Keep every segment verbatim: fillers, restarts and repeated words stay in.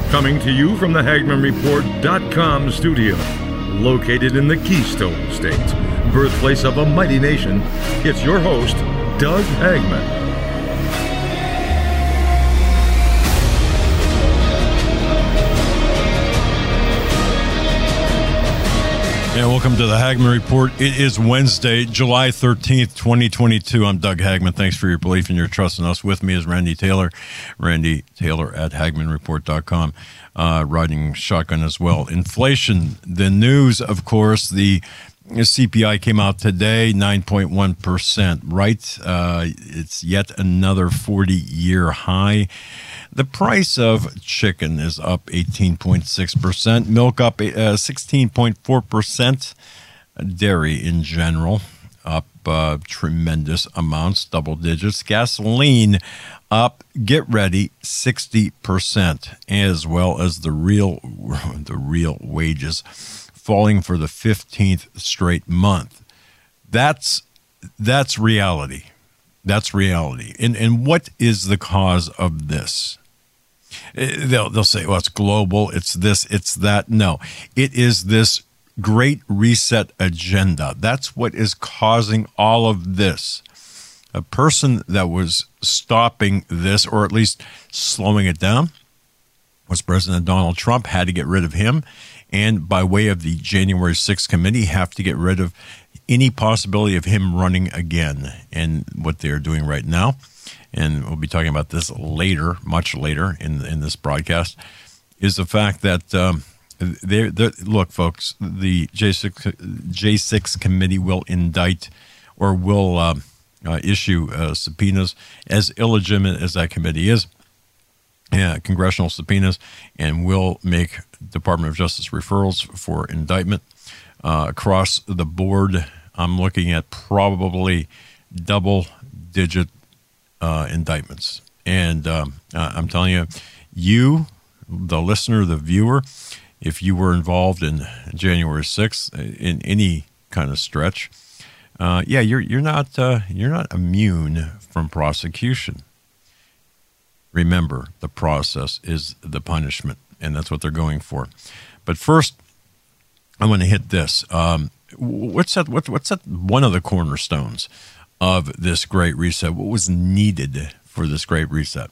Coming to you from the Hagman Report dot com studio, located in the Keystone State, birthplace of a mighty nation, it's your host, Doug Hagman. And welcome to the Hagman Report. It is Wednesday, July thirteenth, twenty twenty-two. I'm Doug Hagman. Thanks for your belief and your trust in us. With me is Randy Taylor. Randy Taylor at Hagman Report dot com, uh, riding shotgun as well. Inflation, the news, of course, the C P I came out today, nine point one percent, right? Uh, it's yet another forty-year high. The price of chicken is up eighteen point six percent, milk up uh, sixteen point four percent, dairy in general up uh, tremendous amounts, double digits. Gasoline up, get ready, sixty percent, as well as the real, the real wages falling for the fifteenth straight month. That's that's reality. That's reality. And and what is the cause of this? They'll they'll say, well, it's global, it's this, it's that. No, it is this great reset agenda. That's what is causing all of this. A person that was stopping this, or at least slowing it down, was President Donald Trump. Had to get rid of him. And by way of the January sixth committee, have to get rid of any possibility of him running again. And what they're doing right now, and we'll be talking about this later, much later in in this broadcast, is the fact that um, they're, they're, look, folks, the J six, J six committee will indict or will uh, uh, issue uh, subpoenas, as illegitimate as that committee is, yeah, congressional subpoenas, and will make Department of Justice referrals for indictment uh, across the board. I'm looking at probably double-digit uh, indictments. And um, I'm telling you, you, the listener, the viewer, if you were involved in January sixth in any kind of stretch, uh, yeah, you're you're not uh, you're not immune from prosecution. Remember, the process is the punishment, and that's what they're going for. But first, I'm going to hit this. Um, what's that? What, what's that? One of the cornerstones of this great reset. What was needed for this great reset?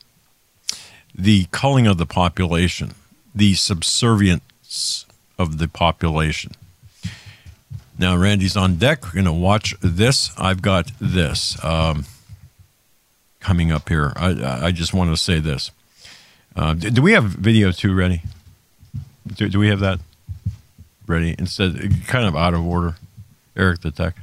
The culling of the population, the subservience of the population. Now, Randy's on deck. We're going to watch this. I've got this um, coming up here. I, I just want to say this. Uh, do, do we have video too ready? Do, do we have that ready? Instead, kind of out of order. Eric the tech.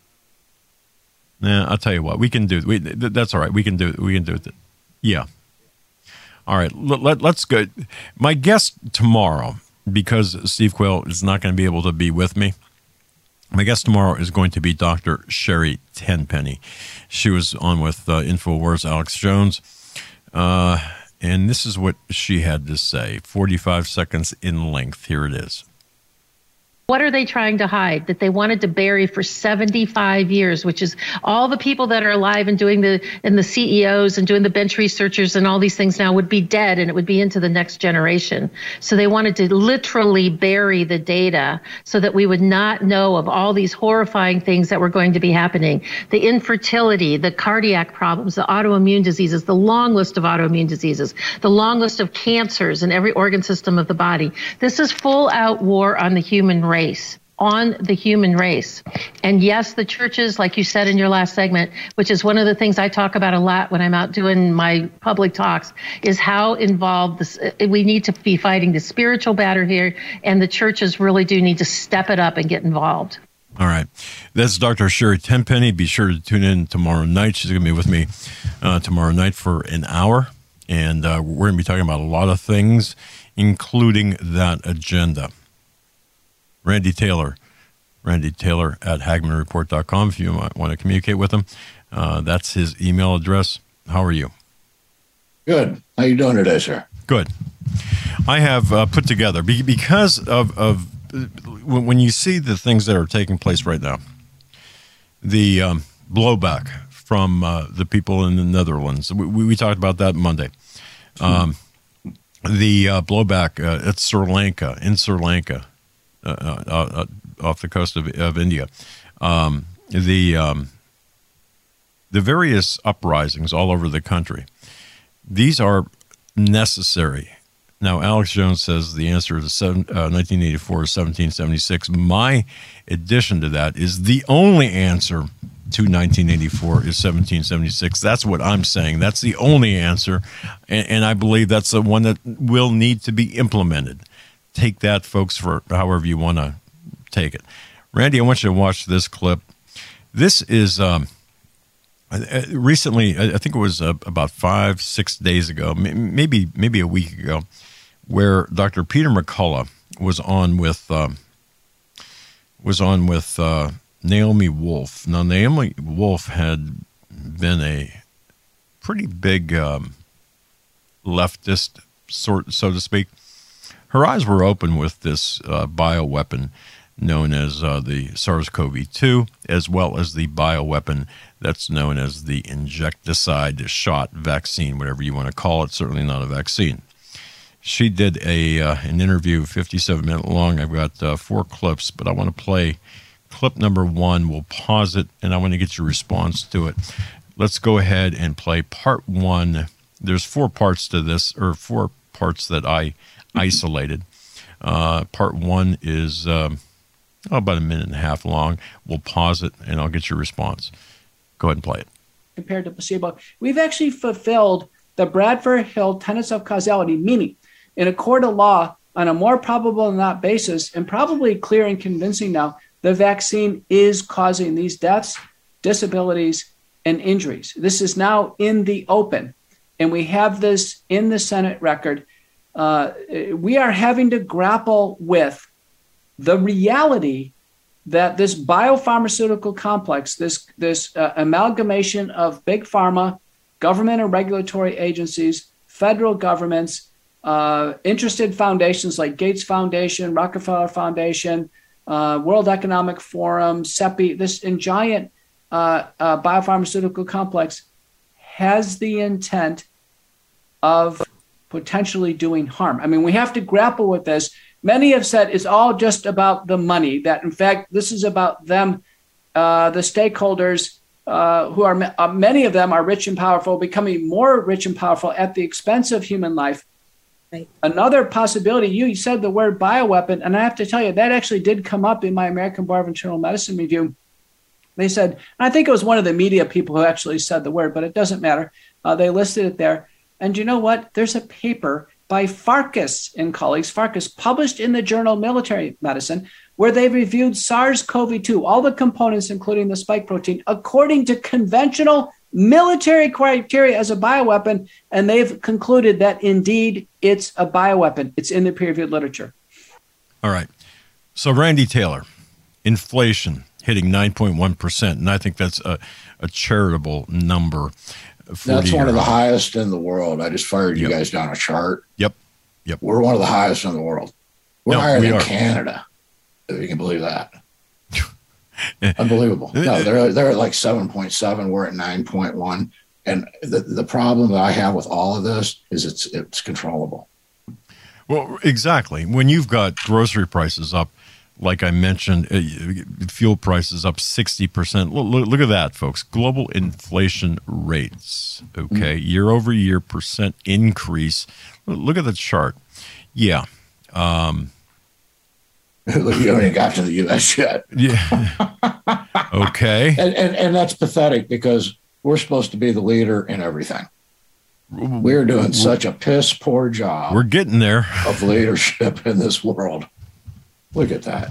Nah, I'll tell you what. We can do. We that's all right. We can do. We can do it. Yeah. All right. Let, let, let's go. My guest tomorrow, because Steve Quayle is not going to be able to be with me. My guest tomorrow is going to be Doctor Sherry Tenpenny. She was on with uh, InfoWars Alex Jones. Uh, and this is what she had to say. forty-five seconds in length. Here it is. What are they trying to hide? That they wanted to bury for seventy-five years, which is all the people that are alive and doing the, and the C E Os and doing the bench researchers and all these things now would be dead, and it would be into the next generation. So they wanted to literally bury the data so that we would not know of all these horrifying things that were going to be happening. The infertility, the cardiac problems, the autoimmune diseases, the long list of autoimmune diseases, the long list of cancers in every organ system of the body. This is full out war on the human race. Race, on the human race. And yes, the churches, like you said in your last segment, which is one of the things I talk about a lot when I'm out doing my public talks, is how involved this, we need to be fighting the spiritual battle here, and the churches really do need to step it up and get involved. All right. That's Doctor Sherry Tenpenny. Be sure to tune in tomorrow night. She's going to be with me uh, tomorrow night for an hour, and uh, we're going to be talking about a lot of things, including that agenda. Randy Taylor, Randy Taylor at Hagman Report dot com if you might want to communicate with him. Uh, that's his email address. How are you? Good. How you doing today, sir? Good. I have uh, put together, because of, of when you see the things that are taking place right now, the um, blowback from uh, the people in the Netherlands. We, we talked about that Monday. Um, the uh, blowback uh, at Sri Lanka, in Sri Lanka, uh, uh, uh, off the coast of, of India, um, the um, the various uprisings all over the country, these are necessary. Now, Alex Jones says the answer to seven, uh, nineteen eighty-four is seventeen seventy-six. My addition to that is the only answer to nineteen eighty-four is seventeen seventy-six. That's what I'm saying. That's the only answer, and, and I believe that's the one that will need to be implemented. Take that, folks, for however you want to take it. Randy, I want you to watch this clip. This is um, recently, I think it was uh, about five, six days ago, maybe maybe a week ago, where Doctor Peter McCullough was on with um, was on with uh, Naomi Wolf. Now, Naomi Wolf had been a pretty big um, leftist, sort, so to speak. Her eyes were open with this uh, bioweapon known as uh, the SARS-C o V two, as well as the bioweapon that's known as the injecticide shot vaccine, whatever you want to call it, certainly not a vaccine. She did a uh, an interview, fifty-seven minute long. I've got uh, four clips, but I want to play clip number one. We'll pause it, and I want to get your response to it. Let's go ahead and play part one. There's four parts to this, or four parts that I isolated. Uh, part one is um, oh, about a minute and a half long. We'll pause it, and I'll get your response. Go ahead and play it. Compared to placebo, we've actually fulfilled the Bradford Hill tenets of causality, meaning in a court of law, on a more probable than not basis, and probably clear and convincing now, the vaccine is causing these deaths, disabilities, and injuries. This is now in the open, and we have this in the Senate record. Uh, we are having to grapple with the reality that this biopharmaceutical complex, this, this uh, amalgamation of big pharma, government and regulatory agencies, federal governments, uh, interested foundations like Gates Foundation, Rockefeller Foundation, uh, World Economic Forum, CEPI, this giant uh, uh, biopharmaceutical complex has the intent of potentially doing harm. I mean, we have to grapple with this. Many have said it's all just about the money, that in fact, this is about them, uh, the stakeholders uh, who are, uh, many of them are rich and powerful, becoming more rich and powerful at the expense of human life. Right. Another possibility, you, you said the word bioweapon, and I have to tell you, that actually did come up in my American Board of Internal Medicine review. They said, and I think it was one of the media people who actually said the word, but it doesn't matter. Uh, they listed it there. And you know what? There's a paper by Farkas and colleagues, Farkas, published in the journal Military Medicine, where they reviewed SARS-C o V two, all the components, including the spike protein, according to conventional military criteria as a bioweapon, and they've concluded that indeed it's a bioweapon. It's in the peer-reviewed literature. All right. So Randy Taylor, inflation hitting nine point one percent, and I think that's a, a charitable number. That's one of the highest in the world. I just fired you yep. guys down a chart. Yep. Yep. We're one of the highest in the world. We're no, higher we than are. Canada, if you can believe that. Unbelievable. No, they're they're at like seven point seven. We're at nine point one. And the, the problem that I have with all of this is it's it's controllable. Well, exactly. When you've got grocery prices up, like I mentioned, uh, fuel prices up sixty percent. Look, look, look at that, folks. Global inflation rates, okay? Mm-hmm. Year over year percent increase. Look at the chart. Yeah. Um, Look, you haven't even got to the U S yet. Yeah. Okay. And, and and that's pathetic because we're supposed to be the leader in everything. We're doing such a piss poor job. We're getting there. Of leadership in this world. Look at that.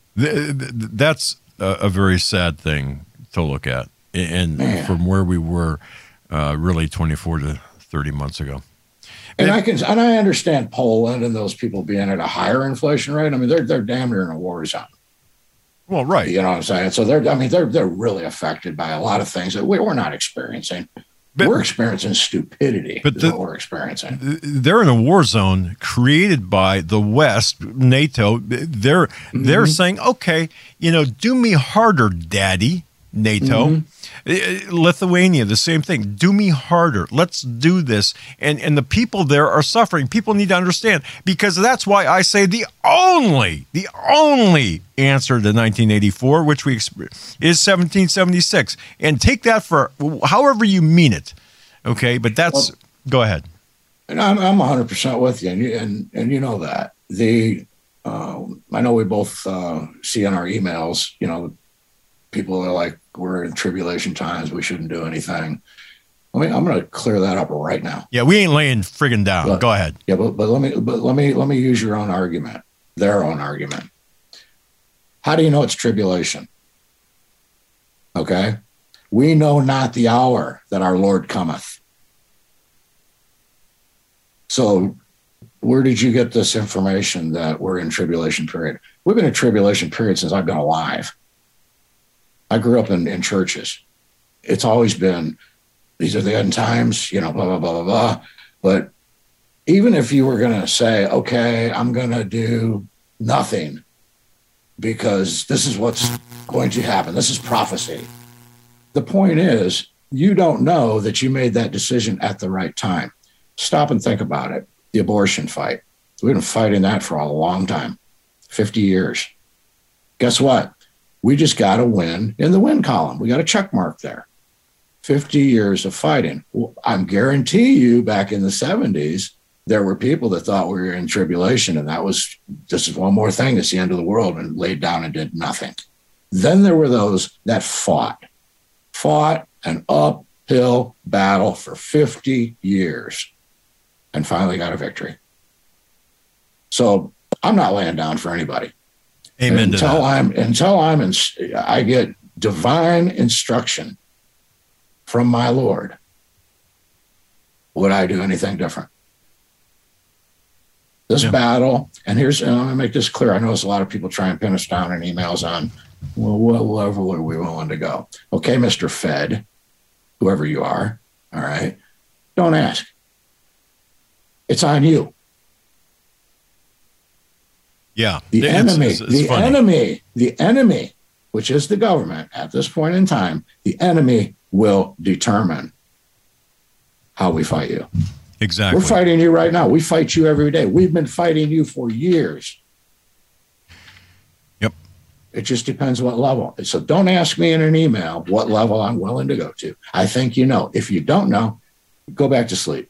That's a very sad thing to look at. And Man. From where we were uh, really twenty-four to thirty months ago. And I can, and I understand Poland and those people being at a higher inflation rate. I mean, they're they're damn near in a war zone. Well, right. You know what I'm saying? So they're, I mean, they're they're really affected by a lot of things that we, we're not experiencing. But, we're experiencing stupidity. But the, what we're experiencing. They're in a war zone created by the West, NATO. They're mm-hmm. they're saying, okay, you know, do me harder, Daddy. NATO. Mm-hmm. Lithuania, the same thing. Do me harder. Let's do this. And and the people there are suffering. People need to understand, because that's why I say the only, the only answer to nineteen eighty-four, which we is seventeen seventy-six. And take that for however you mean it. Okay, but that's, well, go ahead. And I'm I'm one hundred percent with you, and you, and, and you know that. The uh, I know we both uh, see in our emails, you know, people are like, we're in tribulation times, we shouldn't do anything. I mean, I'm going to clear that up right now. Yeah, we ain't laying friggin' down. But, go ahead. Yeah, but but let me but let me let me use your own argument, their own argument. How do you know it's tribulation? Okay, we know not the hour that our Lord cometh. So where did you get this information that we're in tribulation period? We've been in tribulation period since I've been alive. I grew up in, in churches. It's always been, these are the end times, you know, blah, blah, blah, blah, blah. But even if you were going to say, okay, I'm going to do nothing because this is what's going to happen. This is prophecy. The point is, you don't know that you made that decision at the right time. Stop and think about it. The abortion fight. We've been fighting that for a long time, fifty years. Guess what? We just got a win in the win column. We got a check mark there. fifty years of fighting. Well, I guarantee you back in the seventies, there were people that thought we were in tribulation, and that was, this is one more thing, it's the end of the world, and laid down and did nothing. Then there were those that fought, fought an uphill battle for fifty years. And finally got a victory. So I'm not laying down for anybody. Amen. Until to that. I'm until I'm in, I get divine instruction from my Lord. Would I do anything different? This yeah. battle, and here's, and I'm gonna make this clear. I notice a lot of people try and pin us down in emails on, well, whatever are we willing to go? Okay, Mister Fed, whoever you are, all right, don't ask. It's on you. Yeah. The it's, enemy, it's, it's the funny. enemy, the enemy, which is the government at this point in time, the enemy will determine how we fight you. Exactly. We're fighting you right now. We fight you every day. We've been fighting you for years. Yep. It just depends what level. So don't ask me in an email what level I'm willing to go to. I think you know. If you don't know, go back to sleep.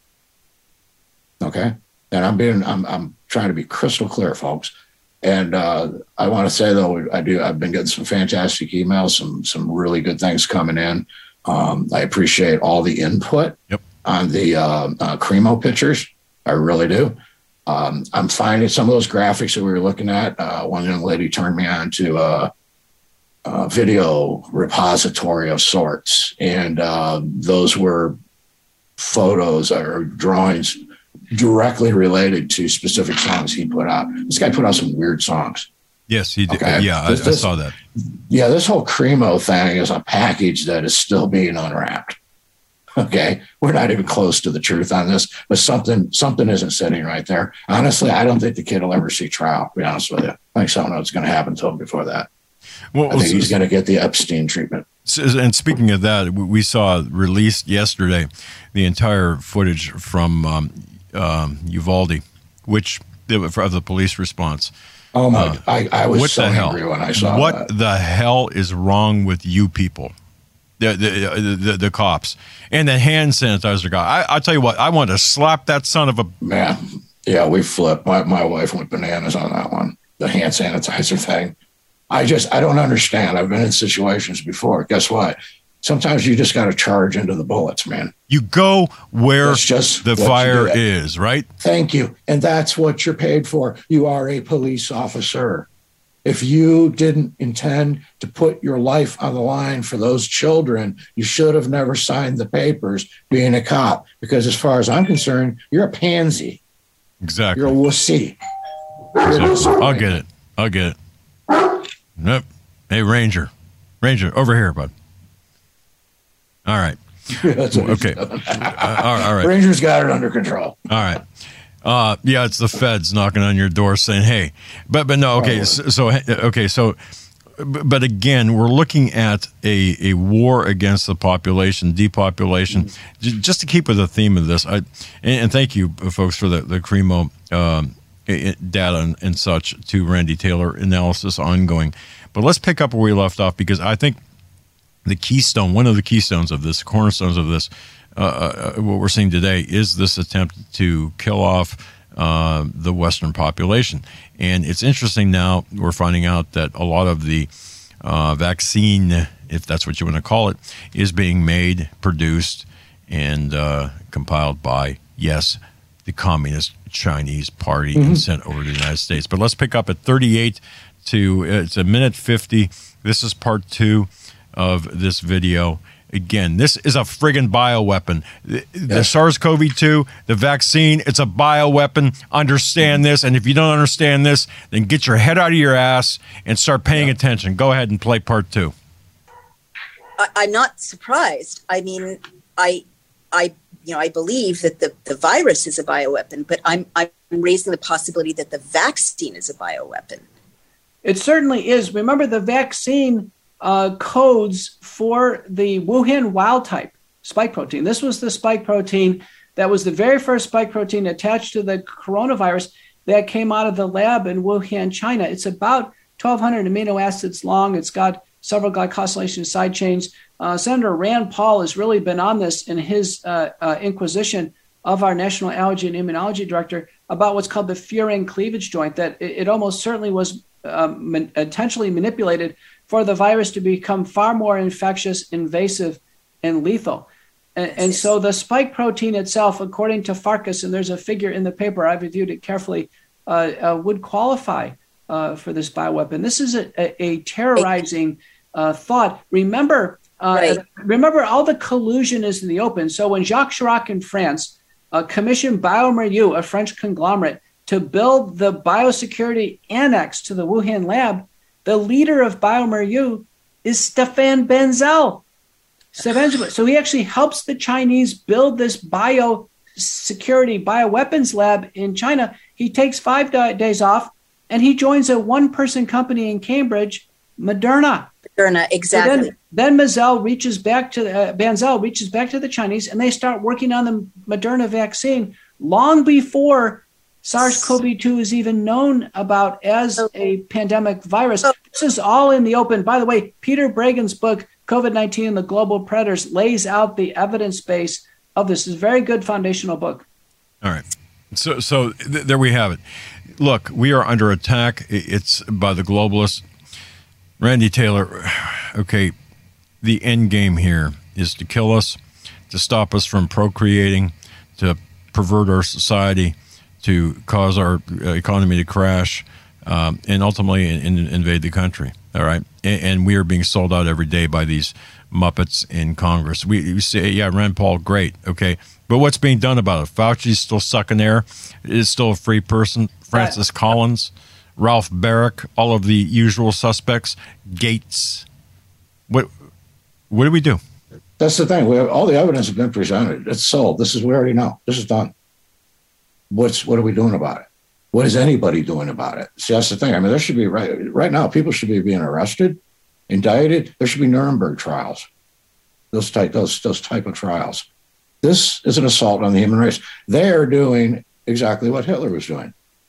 Okay. And I'm being, I'm, I'm trying to be crystal clear, folks. And uh, I want to say though, I do, I've been getting some fantastic emails, some, some really good things coming in. Um, I appreciate all the input yep. on the uh, uh, Cremo pictures. I really do. Um, I'm finding some of those graphics that we were looking at. Uh, one young lady turned me on to a, a video repository of sorts. And uh, those were photos or drawings directly related to specific songs he put out. This guy put out some weird songs. Yes, he did. Okay? Yeah, this, I, this, I saw that. Yeah, this whole Cremo thing is a package that is still being unwrapped. Okay, we're not even close to the truth on this, but something something isn't sitting right there. Honestly, I don't think the kid will ever see trial, to be honest with you. I think something else is going to happen to him before that. Well, I think he's going to get the Epstein treatment. And speaking of that, we saw released yesterday the entire footage from um, um, Uvalde, which of the police response. Oh my! Uh, I, I was what so the hell? angry when I saw what that. What the hell is wrong with you people? The the, the the cops and the hand sanitizer guy. I I'll tell you what. I want to slap that son of a man. Yeah, we flipped. My my wife went bananas on that one. The hand sanitizer thing. I just I don't understand. I've been in situations before. Guess what? Sometimes you just got to charge into the bullets, man. You go where that's just the fire is, right? Thank you. And that's what you're paid for. You are a police officer. If you didn't intend to put your life on the line for those children, you should have never signed the papers being a cop. Because as far as I'm concerned, you're a pansy. Exactly. You're a wussy. So, I'll get it. I'll get it. Nope. Hey, Ranger. Ranger, over here, bud. All right. Okay. uh, all right. Ranger's got it under control. All right. Uh, yeah, it's the feds knocking on your door saying, "Hey," but but no. Okay, so, so okay, so but again, we're looking at a, a war against the population, depopulation. Mm-hmm. Just to keep with the theme of this, I and, and thank you, folks, for the the Cremo um, data and, and such to Randy Taylor analysis ongoing. But let's pick up where we left off, because I think the keystone, one of the keystones of this, cornerstones of this, uh, uh, what we're seeing today is this attempt to kill off uh, the Western population. And it's interesting now, we're finding out that a lot of the uh, vaccine, if that's what you want to call it, is being made, produced, and uh, compiled by, yes, the Communist Chinese Party, mm-hmm. and sent over to the United States. But let's pick up at thirty-eight to, it's a minute fifty. This is part two of this video. Again, this is a friggin' bioweapon. The, the yes. SARS-C o V two, the vaccine, it's a bioweapon. Understand this. And if you don't understand this, then get your head out of your ass and start paying yeah. attention. Go ahead and play part two. I, I'm not surprised. I mean, I, I, you know, I believe that the, the virus is a bioweapon, but I'm, I'm raising the possibility that the vaccine is a bioweapon. It certainly is. Remember, the vaccine uh, codes for the Wuhan wild type spike protein. This was the spike protein that was the very first spike protein attached to the coronavirus that came out of the lab in Wuhan, China. It's about twelve hundred amino acids long. It's got several glycosylation side chains. Uh, Senator Rand Paul has really been on this in his uh, uh, inquisition of our National Allergy and Immunology Director about what's called the furin cleavage joint, that it, it almost certainly was Um, man, intentionally manipulated for the virus to become far more infectious, invasive, and lethal. And, and so the spike protein itself, according to Farkas, and there's a figure in the paper, I've reviewed it carefully, uh, uh, would qualify uh, for this bioweapon. This is a, a, a terrorizing uh, thought. Remember, uh, right. remember, all the collusion is in the open. So when Jacques Chirac in France uh, commissioned bioMérieux, a French conglomerate, to build the biosecurity annex to the Wuhan lab, the leader of bioMérieux is Stéphane Bancel. So he actually helps the Chinese build this biosecurity bioweapons lab in China. He takes five days off, and he joins a one-person company in Cambridge, Moderna. Moderna, exactly. So then, then Mazel reaches back to uh, Bancel reaches back to the Chinese, and they start working on the Moderna vaccine long before SARS-C o V two is even known about as a pandemic virus. This is all in the open. By the way, Peter Bregan's book, COVID nineteen and the Global Predators, lays out the evidence base of this. It's a very good foundational book. All right. So so th- there we have it. Look, we are under attack. It's by the globalists. Randy Taylor, okay, the end game here is to kill us, to stop us from procreating, to pervert our society, to cause our economy to crash, um, and ultimately in, in, invade the country. All right, and, and we are being sold out every day by these Muppets in Congress. We, we say, yeah, Rand Paul, great, okay, but what's being done about it? Fauci's still sucking air. Is still a free person. Francis Collins, Ralph Barrick, all of the usual suspects. Gates. What? What do we do? That's the thing. We have all the evidence has been presented. It's sold. This is we already know. This is done. What's what are we doing about it? What is anybody doing about it? See, that's the thing. I mean, there should be right right now. People should be being arrested, indicted. There should be Nuremberg trials. Those type those those type of trials. This is an assault on the human race. They are doing exactly what Hitler was doing.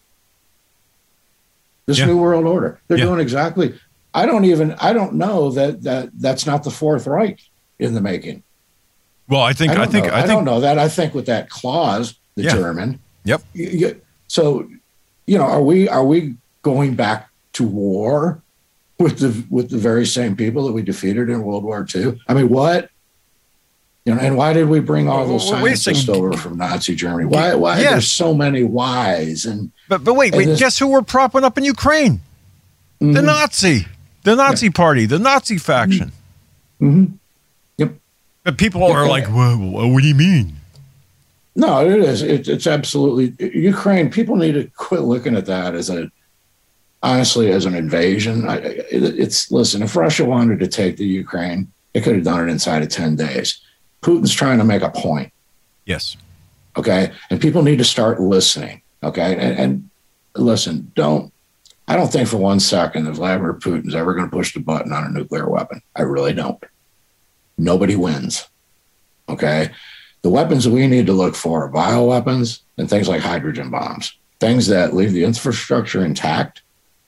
This yeah. new world order. They're yeah. doing exactly. I don't even. I don't know that that that's not the Fourth Reich in the making. Well, I think. I, I think. Know. I, I think, don't know that. I think with that clause, the yeah. German. Yep. You, you, so, you know, are we are we going back to war with the with the very same people that we defeated in World War Two? I mean, what? You know, and why did we bring all those well, scientists over from Nazi Germany? Why? Why? Yeah. There's so many whys. And but but wait, wait. This, guess who we're propping up in Ukraine? Mm-hmm. The Nazi, the Nazi yeah. party, the Nazi faction. Mm-hmm. Yep. But people okay. are like, well, what do you mean? No, it is. It, it's absolutely Ukraine. People need to quit looking at that as a, honestly, as an invasion. I, it, it's listen. If Russia wanted to take the Ukraine, it could have done it inside of ten days. Putin's trying to make a point. Yes. Okay, and people need to start listening. Okay, and, and listen. Don't I don't think for one second that Vladimir Putin's ever going to push the button on a nuclear weapon. I really don't. Nobody wins. Okay? The weapons that we need to look for are bioweapons and things like hydrogen bombs, things that leave the infrastructure intact.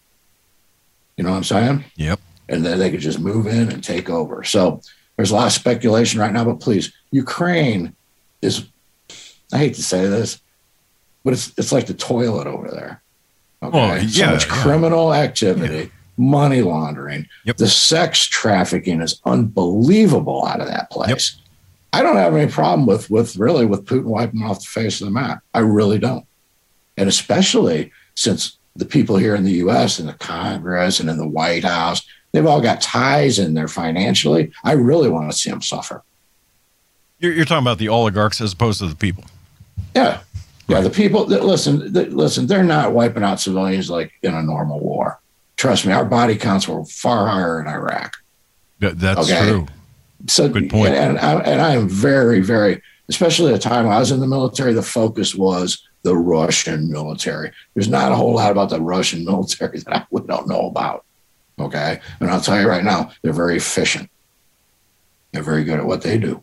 You know what I'm saying? Yep. And then they could just move in and take over. So there's a lot of speculation right now, but please, Ukraine is, I hate to say this, but it's it's like the toilet over there. Okay. Oh, yeah, so much yeah. criminal activity, yeah. money laundering. Yep. The sex trafficking is unbelievable out of that place. Yep. I don't have any problem with with really with Putin wiping off the face of the map. I really don't. And especially since the people here in the U S and the Congress and in the White House, they've all got ties in there financially. I really want to see them suffer. You're, you're talking about the oligarchs as opposed to the people. Yeah. Yeah, the people that listen, that, listen, they're not wiping out civilians like in a normal war. Trust me, our body counts were far higher in Iraq. That, that's okay? true. So, good point. And, and, I, and I am very, very, especially at the time when I was in the military, the focus was the Russian military. There's not a whole lot about the Russian military that I, we don't know about. Okay. And I'll tell you right now, they're very efficient. They're very good at what they do.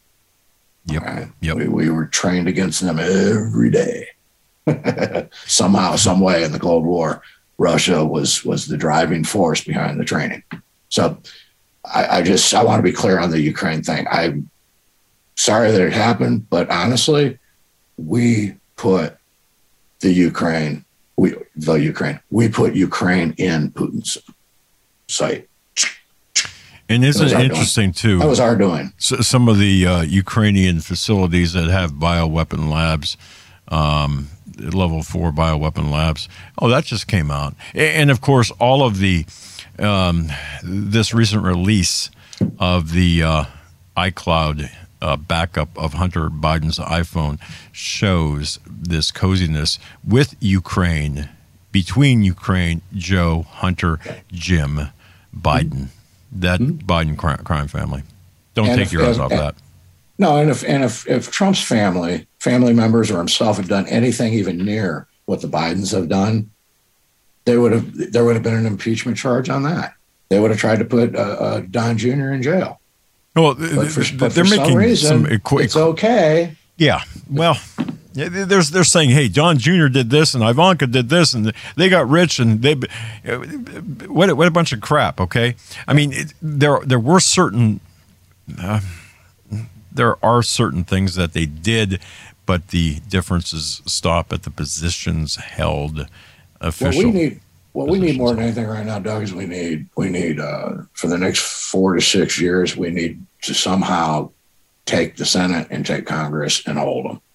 Yep. Right? Yep. We, we were trained against them every day. Somehow, some way in the Cold War, Russia was was the driving force behind the training. So I, I just I want to be clear on the Ukraine thing. I'm sorry that it happened, but honestly, we put the Ukraine, we the Ukraine, we put Ukraine in Putin's sight. And isn't it interesting, too? That was our doing. So, some of the uh, Ukrainian facilities that have bioweapon labs, um, level four bioweapon labs, oh, that just came out. And, of course, all of the, um, this recent release of the uh, iCloud uh, backup of Hunter Biden's iPhone shows this coziness with Ukraine, between Ukraine, Joe, Hunter, Jim, Biden. That mm-hmm. Biden crime, crime family. Don't and take if, your eyes off and, that. No, and if and if, if Trump's family, family members or himself had done anything even near what the Bidens have done, they would have there would have been an impeachment charge on that. They would have tried to put uh, uh, Don Junior in jail. Well, but for, they're but for making some reason, some equi- it's okay. Yeah, well. Yeah, they're, they're saying, hey, John Junior did this and Ivanka did this and they got rich and they what what a bunch of crap. Okay, I mean it, there there were certain uh, there are certain things that they did, but the differences stop at the positions held. Official. What we need, what we need more than anything right now, Doug, is we need we need uh, for the next four to six years, we need to somehow take the Senate and take Congress and hold them.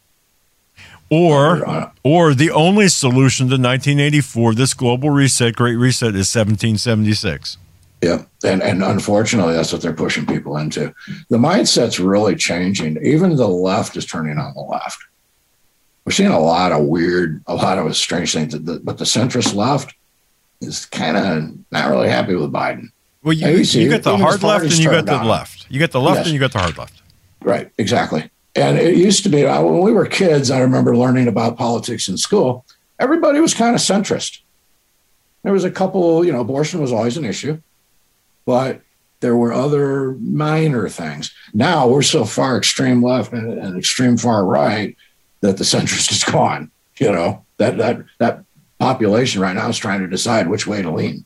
Or, or the only solution to nineteen eighty-four, this global reset, great reset, is seventeen seventy-six. Yeah, and and unfortunately, that's what they're pushing people into. The mindset's really changing. Even the left is turning on the left. We're seeing a lot of weird, a lot of strange things. But the centrist left is kind of not really happy with Biden. Well, you, you, you got the hard left and you got the left. You got the left yes. and you got the hard left. Right, exactly. And it used to be, when we were kids, I remember learning about politics in school, everybody was kind of centrist. There was a couple, you know, abortion was always an issue, but there were other minor things. Now we're so far extreme left and, and extreme far right that the centrist is gone. You know, that, that, that population right now is trying to decide which way to lean.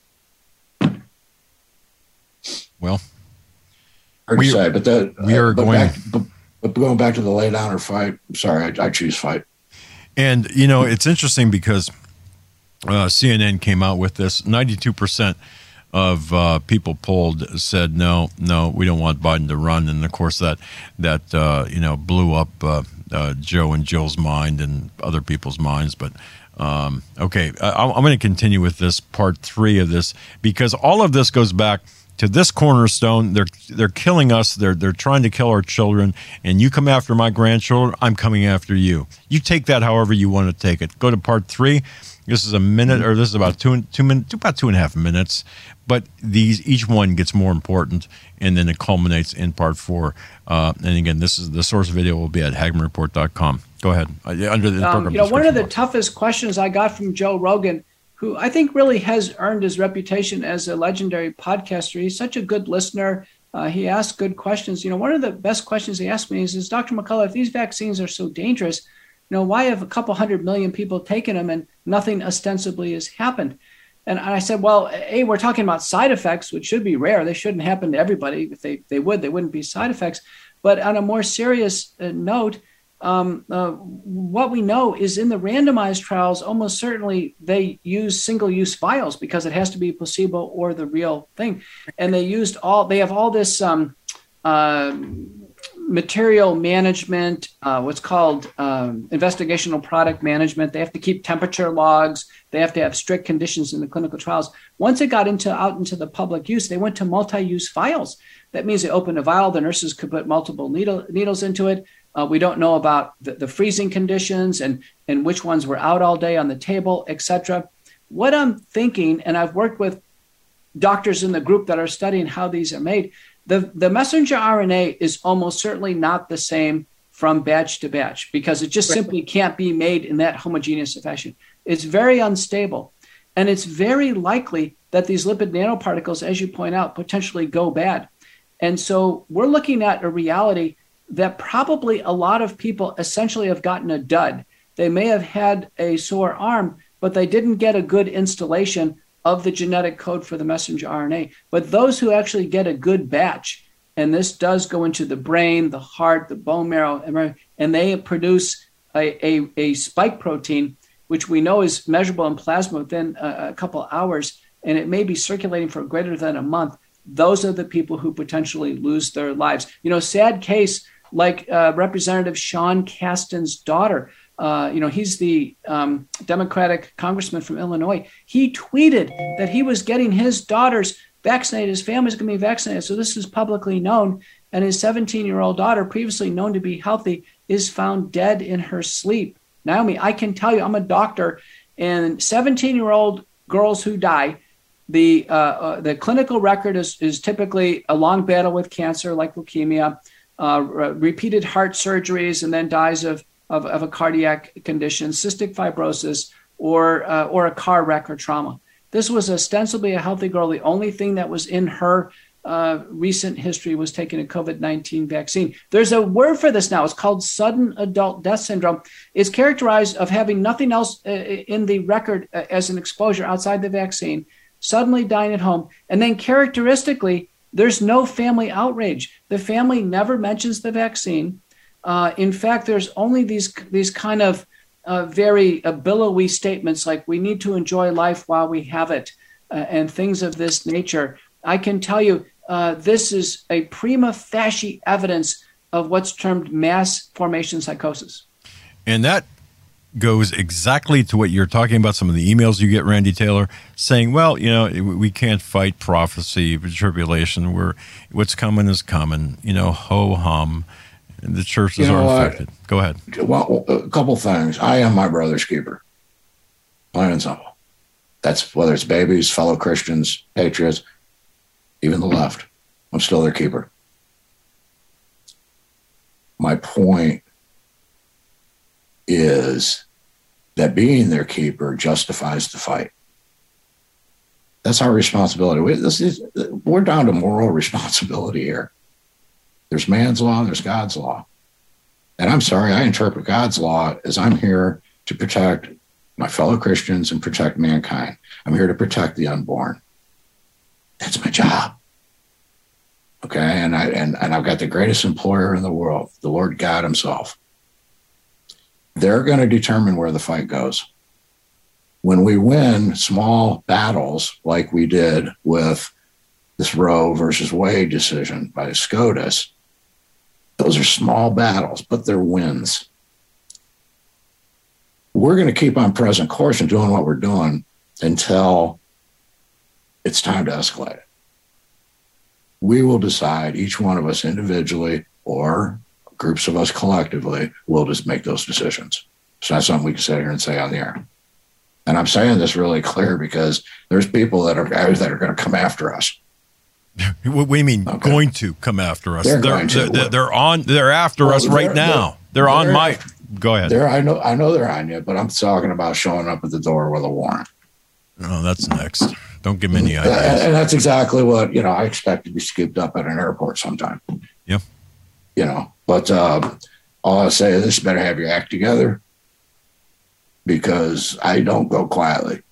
Well, hard to say, but the, we are uh, but going... Back, but, But going back to the lay down or fight, I'm sorry, I, I choose fight. And, you know, it's interesting because uh, C N N came out with this. ninety-two percent of uh, people polled said, no, no, we don't want Biden to run. And, of course, that, that uh, you know, blew up uh, uh, Joe and Jill's mind and other people's minds. But, um, okay, I, I'm going to continue with this part three of this because all of this goes back to this cornerstone. They're they're killing us. They're they're trying to kill our children. And you come after my grandchildren, I'm coming after you. You take that however you want to take it. Go to part three. This is a minute, or this is about two two minutes, about two and a half minutes. But these each one gets more important, and then it culminates in part four. Uh, and again, this is the source video will be at Hagmann Report dot com. Go ahead. Uh, under the um, program you know, one of the box. toughest questions I got from Joe Rogan, who I think really has earned his reputation as a legendary podcaster. He's such a good listener. Uh, he asks good questions. You know, one of the best questions he asked me is, is Doctor McCullough, if these vaccines are so dangerous, you know, why have a couple hundred million people taken them and nothing ostensibly has happened? And I said, well, A, we're talking about side effects, which should be rare. They shouldn't happen to everybody. If they, they would, they wouldn't be side effects. But on a more serious uh, note, um, uh, what we know is in the randomized trials, almost certainly they use single-use vials because it has to be placebo or the real thing. And they used all, they have all this um, uh, material management, uh, what's called um, investigational product management. They have to keep temperature logs. They have to have strict conditions in the clinical trials. Once it got into out into the public use, they went to multi-use vials. That means they opened a vial. The nurses could put multiple needle, needles into it. Uh, we don't know about the, the freezing conditions and, and which ones were out all day on the table, et cetera. What I'm thinking, and I've worked with doctors in the group that are studying how these are made, the, the messenger R N A is almost certainly not the same from batch to batch because it just right. simply can't be made in that homogeneous fashion. It's very unstable. And it's very likely that these lipid nanoparticles, as you point out, potentially go bad. And so we're looking at a reality that probably a lot of people essentially have gotten a dud. They may have had a sore arm, but they didn't get a good installation of the genetic code for the messenger R N A. But those who actually get a good batch, and this does go into the brain, the heart, the bone marrow, and they produce a, a, a spike protein, which we know is measurable in plasma within a, a couple hours, and it may be circulating for greater than a month. Those are the people who potentially lose their lives. You know, sad case like uh, Representative Sean Casten's daughter. Uh, you know, he's the um, Democratic congressman from Illinois. He tweeted that he was getting his daughters vaccinated. His family's going to be vaccinated. So this is publicly known. And his seventeen-year-old daughter, previously known to be healthy, is found dead in her sleep. Naomi, I can tell you, I'm a doctor, and seventeen-year-old girls who die, the uh, uh, the clinical record is, is typically a long battle with cancer like leukemia, uh, re- repeated heart surgeries, and then dies of, of, of a cardiac condition, cystic fibrosis, or uh, or a car wreck or trauma. This was ostensibly a healthy girl. The only thing that was in her uh, recent history was taking a COVID nineteen vaccine. There's a word for this now. It's called sudden adult death syndrome. It's characterized of having nothing else uh, in the record uh, as an exposure outside the vaccine, suddenly dying at home. And then characteristically, there's no family outrage. The family never mentions the vaccine. Uh, in fact, there's only these, these kind of uh, very uh, billowy statements like we need to enjoy life while we have it uh, and things of this nature. I can tell you uh, this is a prima facie evidence of what's termed mass formation psychosis. And that goes exactly to what you're talking about, some of the emails you get, Randy Taylor, saying, well, you know, we can't fight prophecy, tribulation, where what's coming is coming, you know, ho-hum, and the churches you know, are affected. Uh, Go ahead. Well, a couple things. I am my brother's keeper. Plain and simple. That's whether it's babies, fellow Christians, patriots, even the left. I'm still their keeper. My point is that being their keeper justifies the fight. That's our responsibility. We, this is, we're down to moral responsibility here. There's man's law, there's God's law. And I'm sorry, I interpret God's law as I'm here to protect my fellow Christians and protect mankind. I'm here to protect the unborn. That's my job. Okay, and, I, and, and I've got the greatest employer in the world, the Lord God himself. They're going to determine where the fight goes. When we win small battles like we did with this Roe versus Wade decision by SCOTUS, those are small battles, but they're wins. We're going to keep on present course and doing what we're doing until it's time to escalate it. We will decide, each one of us individually or groups of us collectively will just make those decisions. It's not something we can sit here and say on the air. And I'm saying this really clear because there's people that are that are going to come after us. What do you mean okay. going to come after us? They're, they're, going to. they're, they're on. They're after well, us right they're, now. They're, they're on they're, my. Go ahead. They're, I know. I know they're on you, but I'm talking about showing up at the door with a warrant. No, that's next. Don't give me any ideas. And, and that's exactly what, you know, I expect to be scooped up at an airport sometime. Yeah. You know, but uh, all I say is this: better have your act together, because I don't go quietly.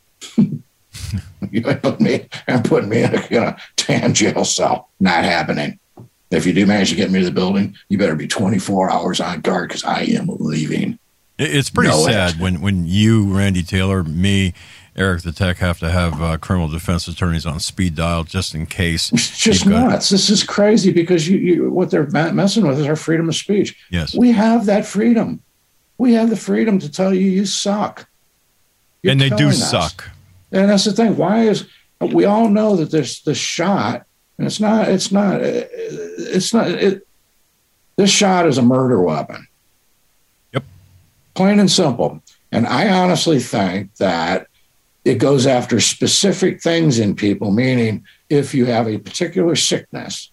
You put me and putting me in a, in a tan jail cell. Not happening. If you do manage to get me to the building, you better be twenty-four hours on guard, because I am leaving. It's pretty know sad it. when when you, Randy Taylor, me, Eric the Tech have to have uh, criminal defense attorneys on speed dial just in case. It's just You've got- nuts. This is crazy, because you, you what they're messing with is our freedom of speech. Yes. We have that freedom. We have the freedom to tell you you suck. You're and they do killing us. suck. And that's the thing. Why is we all know that there's the shot, and it's not. It's not. It's not. It, this shot is a murder weapon. Yep. Plain and simple. And I honestly think that it goes after specific things in people, meaning if you have a particular sickness,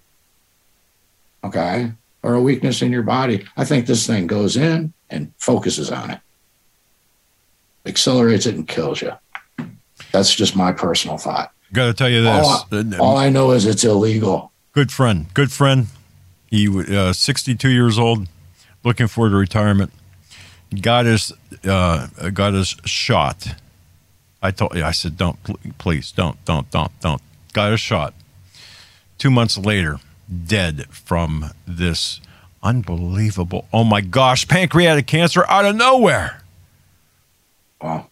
okay, or a weakness in your body, I think this thing goes in and focuses on it, accelerates it, and kills you. That's just my personal thought. Got to tell you this. All I, all I know is it's illegal. Good friend. Good friend. He was uh, sixty-two years old, looking forward to retirement. Got his, uh, got his shot. I told you, I said, don't, please, don't, don't, don't, don't. Got a shot. Two months later, dead from this unbelievable, oh my gosh, pancreatic cancer out of nowhere. Wow.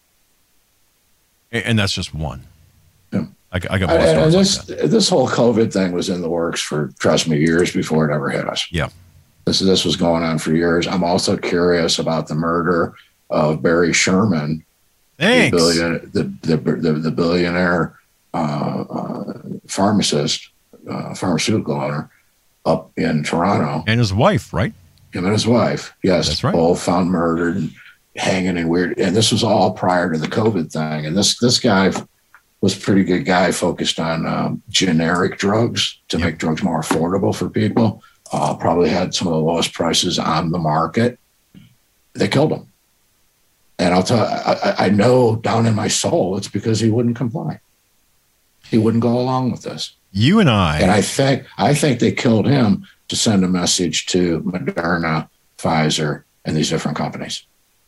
And that's just one. Yeah. I, I got I, and like this that. this whole COVID thing was in the works for, trust me, years before it ever hit us. Yeah. This this was going on for years. I'm also curious about the murder of Barry Sherman, Thanks. the billion, the the, the, the billionaire uh, uh, pharmacist, uh, pharmaceutical owner up in Toronto, And his wife, right? him and his wife. Yes, That's right. both found murdered and hanging in weird. And this was all prior to the COVID thing. And this this guy was a pretty good guy, focused on um, generic drugs to Yep. make drugs more affordable for people. Uh, probably had some of the lowest prices on the market. They killed him. And I'll tell I, I know down in my soul, it's because he wouldn't comply. He wouldn't go along with this. You and I. And I think I think they killed him to send a message to Moderna, Pfizer, and these different companies.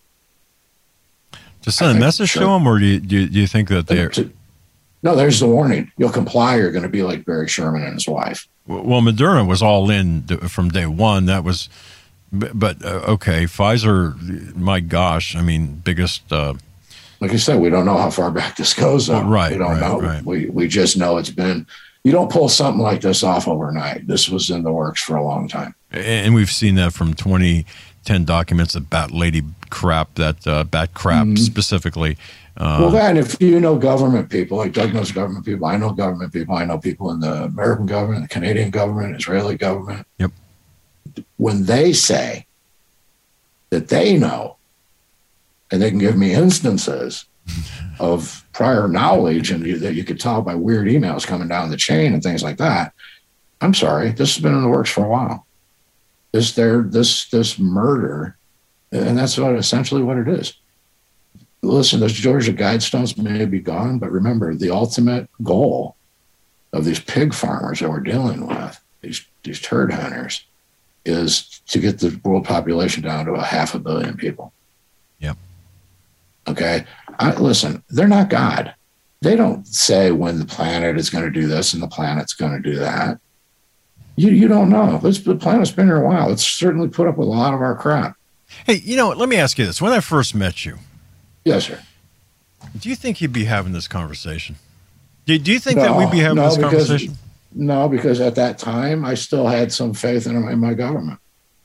To send I a think message sure. to them, or do you, do you, do you think that they're... To- no, there's the warning. You'll comply, you're going to be like Barry Sherman and his wife. Well, Moderna was all in d- from day one. That was... But, but uh, okay, Pfizer, my gosh, I mean, biggest... Uh, Like I said, we don't know how far back this goes. Though. Well, right, We don't right, know. right. We, we just know it's been... You don't pull something like this off overnight. This was in the works for a long time. and we've seen that from twenty ten documents, the bat lady crap, that uh, bat crap Mm-hmm. specifically. Uh, Well, then, if you know government people, like Doug knows government people, I know government people, I know people in the American government, the Canadian government, Israeli government. Yep. When they say that they know, and they can give me instances of prior knowledge, and you, that you could tell by weird emails coming down the chain and things like that, I'm sorry, this has been in the works for a while. This there, this this murder, and that's what essentially what it is. Listen, those Georgia Guidestones may be gone, but remember, the ultimate goal of these pig farmers that we're dealing with, these these turd hunters, is to get the world population down to a half a billion people. Yep. Okay. I, listen, they're not God. They don't say when the planet is going to do this and the planet's going to do that. You you don't know. It's, the planet's been here a while. It's certainly put up with a lot of our crap. hey, you know what? Let me ask you this. When I first met you, Yes, sir. do you think you'd be having this conversation? Do, do you think that we'd be having no, this because- conversation? No, because at that time, I still had some faith in, in my government.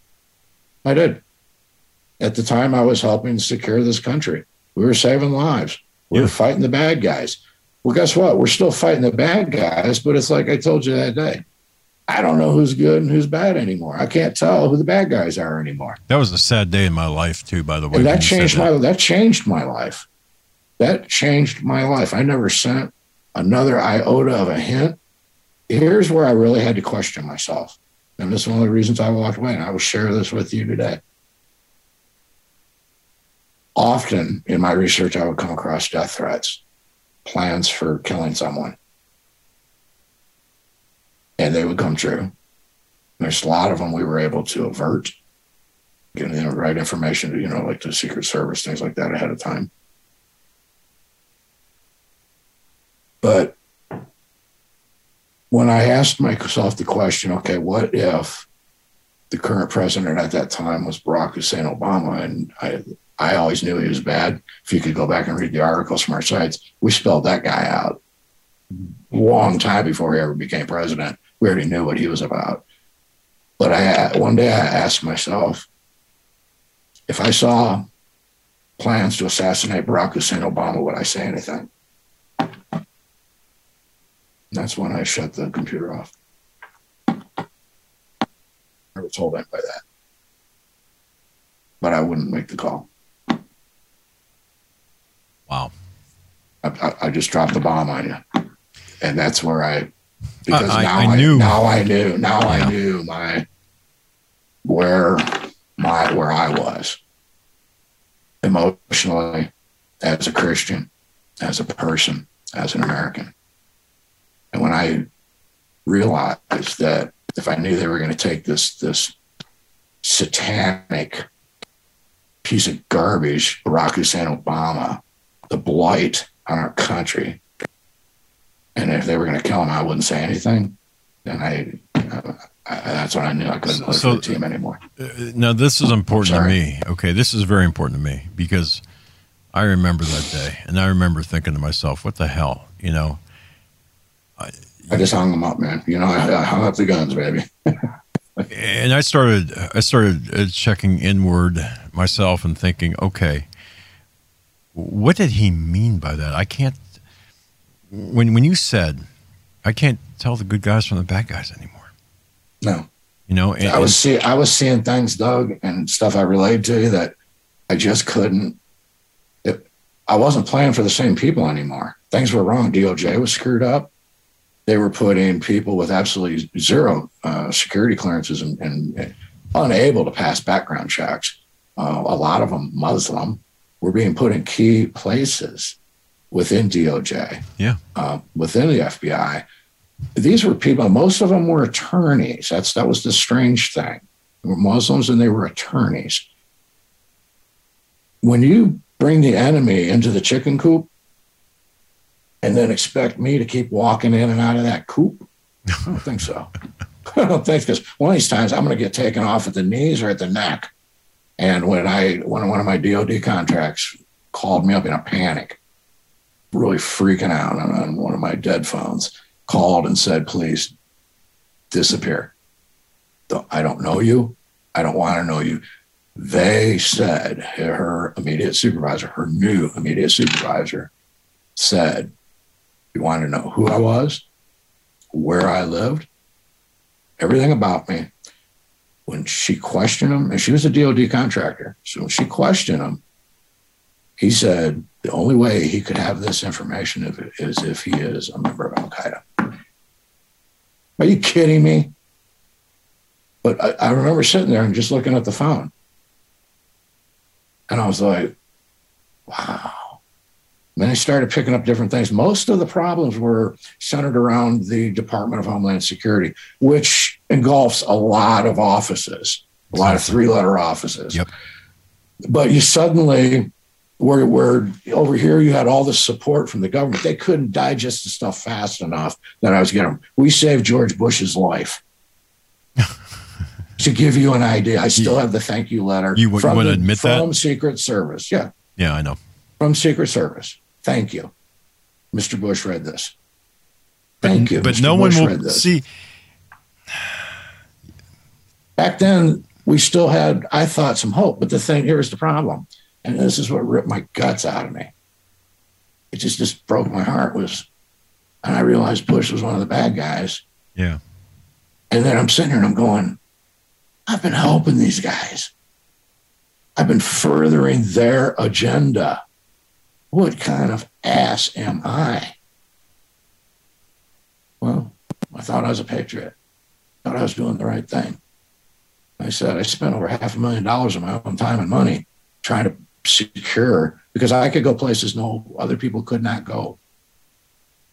I did. At the time, I was helping secure this country. We were saving lives. We Yeah. were fighting the bad guys. Well, guess what? We're still fighting the bad guys, but it's like I told you that day. I don't know who's good and who's bad anymore. I can't tell who the bad guys are anymore. That was a sad day in my life, too, by the way. And when that you said changed that. my that changed my life. That changed my life. I never sent another iota of a hint. Here's where I really had to question myself. And this is one of the reasons I walked away. And I will share this with you today. Often in my research, I would come across death threats. plans for killing someone. And they would come true. There's a lot of them we were able to avert, getting the right information to, you know, like the Secret Service, things like that ahead of time. But when I asked myself the question, okay, what if the current president at that time was Barack Hussein Obama? And I, I always knew he was bad. If you could go back and read the articles from our sites, we spelled that guy out a long time before he ever became president. We already knew what he was about. But I, one day I asked myself, if I saw plans to assassinate Barack Hussein Obama, would I say anything? That's when I shut the computer off. Never told anybody that. But I wouldn't make the call. Wow. I, I, I just dropped the bomb on you. And that's where I, because I, now, I, I, knew. now I knew, now Yeah. I knew my, where my, where I was emotionally, as a Christian, as a person, as an American. And when I realized that if I knew they were going to take this, this satanic piece of garbage, Barack Hussein Obama, the blight on our country, and if they were going to kill him, I wouldn't say anything, then I, I, I that's when I knew I couldn't live So- for the team anymore. Uh, Now, this is important to Sorry. me. Okay, this is very important to me because I remember that day, and I remember thinking to myself, "What the hell?" You know. I just hung them up, man. You know, I, I hung up the guns, baby. And I started, I started uh, checking inward myself and thinking, okay, what did he mean by that? I can't. When when you said, I can't tell the good guys from the bad guys anymore. No. You know, and, I was see, I was seeing things, Doug, and stuff I relayed to you that I just couldn't. It, I wasn't playing for the same people anymore. Things were wrong. D O J was screwed up. They were putting people with absolutely zero uh, security clearances and, and unable to pass background checks. Uh, a lot of them Muslim were being put in key places within D O J, yeah, uh, within the F B I. These were people, most of them were attorneys. That's, that was the strange thing. They were Muslims and they were attorneys. When you bring the enemy into the chicken coop and then expect me to keep walking in and out of that coop, I don't think so. I don't think, because one of these times I'm going to get taken off at the knees or at the neck. And when I, when one of my D O D contracts called me up in a panic, really freaking out on, on one of my dead phones, called and said, please disappear. I don't know you. I don't want to know you. They said, her immediate supervisor, her new immediate supervisor said, you want to know who I was, where I lived, everything about me. When she questioned him, and she was a D O D contractor, so when she questioned him, he said the only way he could have this information if, is if he is a member of Al-Qaeda. Are you kidding me? But I, I remember sitting there and just looking at the phone. And I was like, wow. And then I started picking up different things. Most of the problems were centered around the Department of Homeland Security, which engulfs a lot of offices, a lot of three-letter offices. Yep. But you suddenly, where, where over here you had all the support from the government, they couldn't digest the stuff fast enough that I was getting. We saved George Bush's life. To give you an idea, I still have the thank you letter. You, from you want to the, admit from that? From Secret Service, yeah. Yeah, I know. From Secret Service. Thank you. Mister Bush read this. Thank but, you. But Mister no Bush one read will this. see. Back then, we still had, I thought, some hope. But the thing, here's the problem. And this is what ripped my guts out of me. It just, just broke my heart. Was, and I realized Bush was one of the bad guys. Yeah. And then I'm sitting here and I'm going, I've been helping these guys. I've been furthering their agenda. What kind of ass am I? Well, I thought I was a patriot. I thought I was doing the right thing. I said, I spent over half a million dollars of my own time and money trying to secure, because I could go places no other people could not go.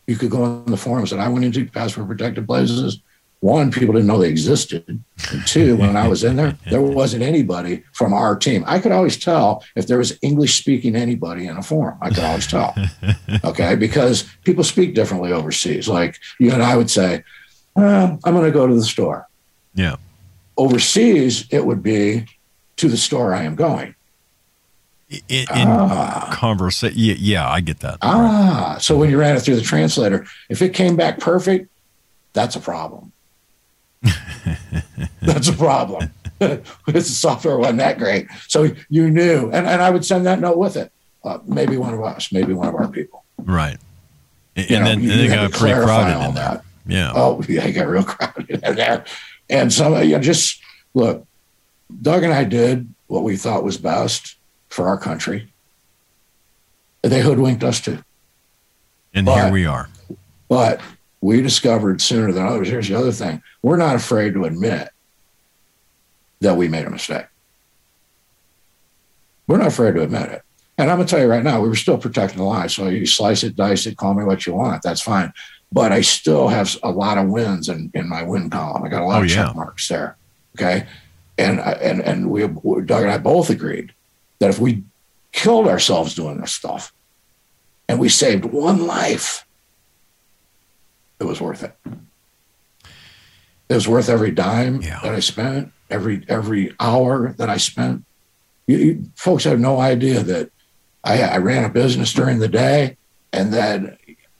You could go on the forums that I went into, password protected places. One, people didn't know they existed. And two, when I was in there, there wasn't anybody from our team. I could always tell if there was English speaking anybody in a forum. I could always tell. Okay. Because people speak differently overseas. Like you and I would say, uh, I'm going to go to the store. Yeah. Overseas, it would be to the store I am going. In, in ah. conversation. Yeah, yeah, I get that. Ah, right. So when you ran it through the translator, if it came back perfect, that's a problem. That's a problem. The software wasn't that great. So you knew. And, and I would send that note with it. Uh, maybe one of us, maybe one of our people. Right. And, you know, then, you, and you they got pretty crowded in that. there. Yeah. Oh, yeah, it got real crowded in there. And so, you know, just look, Doug and I did what we thought was best for our country. They hoodwinked us too. And but, here we are. But we discovered sooner than others. Here's the other thing. We're not afraid to admit that we made a mistake. We're not afraid to admit it. And I'm going to tell you right now, we were still protecting the lives. So you slice it, dice it, call me what you want. That's fine. But I still have a lot of wins in, in my win column. I got a lot oh, of yeah. check marks there. Okay. And, and, and we, Doug and I both agreed that if we killed ourselves doing this stuff and we saved one life, it was worth it. It was worth every dime yeah. that I spent, every every hour that I spent. You, you, folks have no idea that I, I ran a business during the day, and then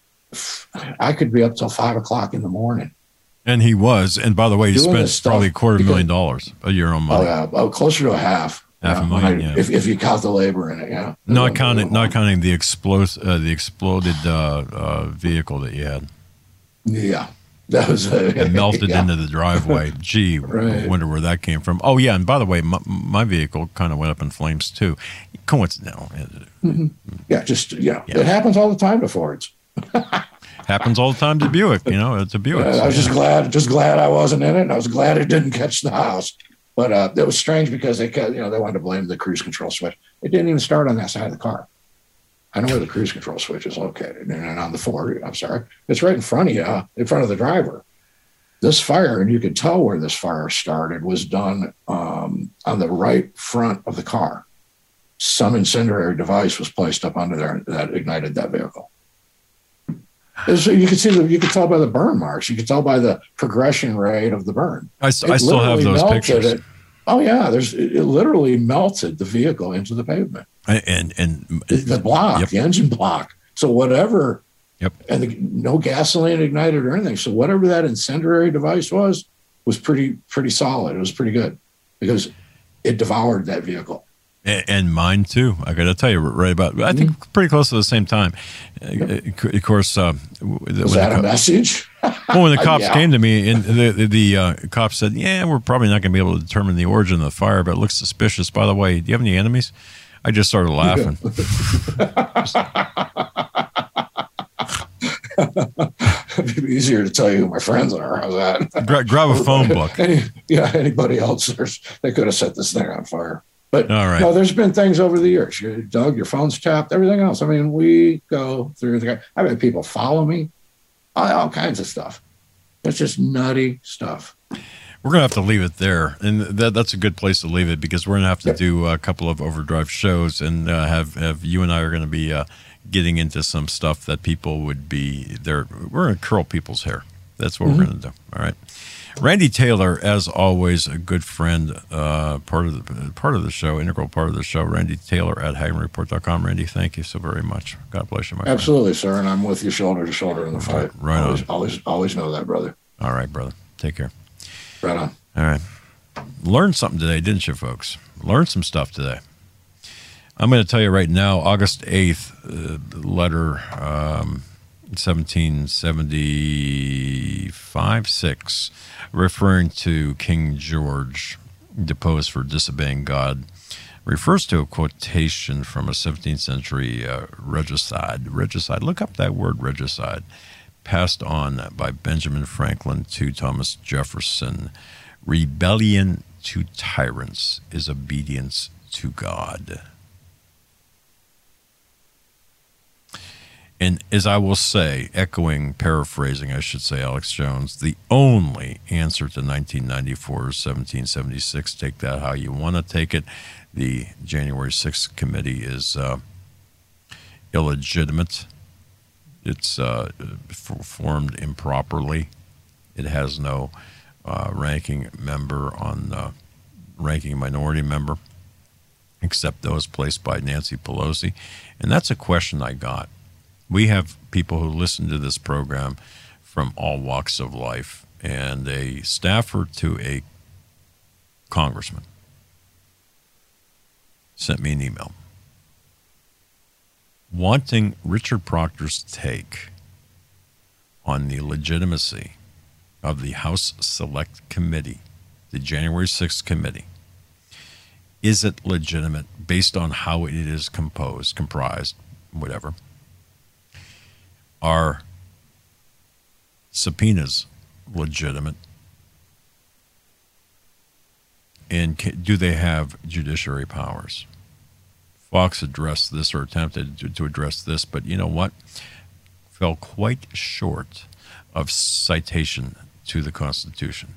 I could be up till five o'clock in the morning. And he was. And by the way, he Doing spent probably a quarter million dollars a year on money. Oh yeah, oh, closer to a half. Half yeah, a million, I, yeah. If, if you count the labor in it, yeah. Not counting, not counting the explos- uh, the exploded uh, uh, vehicle that you had. Yeah, that was uh, it melted yeah. into the driveway. Gee, right. I wonder where that came from. Oh yeah, and by the way, my, my vehicle kind of went up in flames too. Coincidental. Mm-hmm. Yeah, just you know, yeah. it happens all the time to Fords. Happens all the time to Buick. You know, it's a Buick. Uh, so, I was yeah. just glad, just glad I wasn't in it, and I was glad it didn't catch the house. But uh, it was strange because they, you know, they wanted to blame the cruise control switch. It didn't even start on that side of the car. I know where the cruise control switch is located, and on the Ford, I'm sorry, it's right in front of you, uh, in front of the driver. This fire, and you could tell where this fire started, was done um, on the right front of the car. Some incendiary device was placed up under there that ignited that vehicle. So you could see the, you could tell by the burn marks. You could tell by the progression rate of the burn. I, I still have those pictures. It. Oh yeah, there's it, it literally melted the vehicle into the pavement. And and the block, yep. the engine block. So whatever, yep. and the, no gasoline ignited or anything. So whatever that incendiary device was, was pretty pretty solid. It was pretty good because it devoured that vehicle. And mine too. I got to tell you, right about I think mm-hmm. pretty close to the same time. Yep. Of course, uh, was that co- a message? Well, when the cops yeah. came to me, and the the, the uh, cops said, "Yeah, we're probably not going to be able to determine the origin of the fire, but it looks suspicious." By the way, do you have any enemies? I just started laughing. It'd be easier to tell you who my friends are. How's that? Gra- grab a phone book. Any, yeah, anybody else? There's, they could have set this thing on fire. But all right. No, there's been things over the years. You, Doug, your phone's tapped, everything else. I mean, we go through the. I've had people follow me, all, all kinds of stuff. It's just nutty stuff. We're going to have to leave it there. And that, that's a good place to leave it because we're going to have to yep. do a couple of Overdrive shows and uh, have, have you and I are going to be uh, getting into some stuff that people would be there. We're going to curl people's hair. That's what mm-hmm. we're going to do. All right. Randy Taylor, as always, a good friend, uh, part of the part of the show, integral part of the show. Randy Taylor at Hagman Report dot com. Randy, thank you so very much. God bless you, my Absolutely, friend. sir. And I'm with you shoulder to shoulder in the fight. Right always, on. Always, always know that, brother. All right, brother. Take care. Right on. All right. Learned something today, didn't you, folks? Learned some stuff today. I'm going to tell you right now, August eighth, uh, letter um, seventeen seventy-five six, referring to King George, deposed for disobeying God, refers to a quotation from a seventeenth century uh, regicide. Regicide, look up that word, regicide, passed on by Benjamin Franklin to Thomas Jefferson. Rebellion to tyrants is obedience to God. And as I will say, echoing, paraphrasing, I should say, Alex Jones, the only answer to nineteen ninety-four is seventeen seventy-six. Take that how you want to take it. The January sixth committee is uh, illegitimate. It's uh, formed improperly. It has no uh, ranking member on uh, ranking minority member, except those placed by Nancy Pelosi. And that's a question I got. We have people who listen to this program from all walks of life, and a staffer to a congressman sent me an email wanting Richard Proctor's take on the legitimacy of the House Select Committee, the January sixth committee. Is it legitimate based on how it is composed, comprised, whatever? Are subpoenas legitimate? And can, do they have judiciary powers? Fox addressed this, or attempted to, to address this, but you know what? Fell quite short of citation to the Constitution.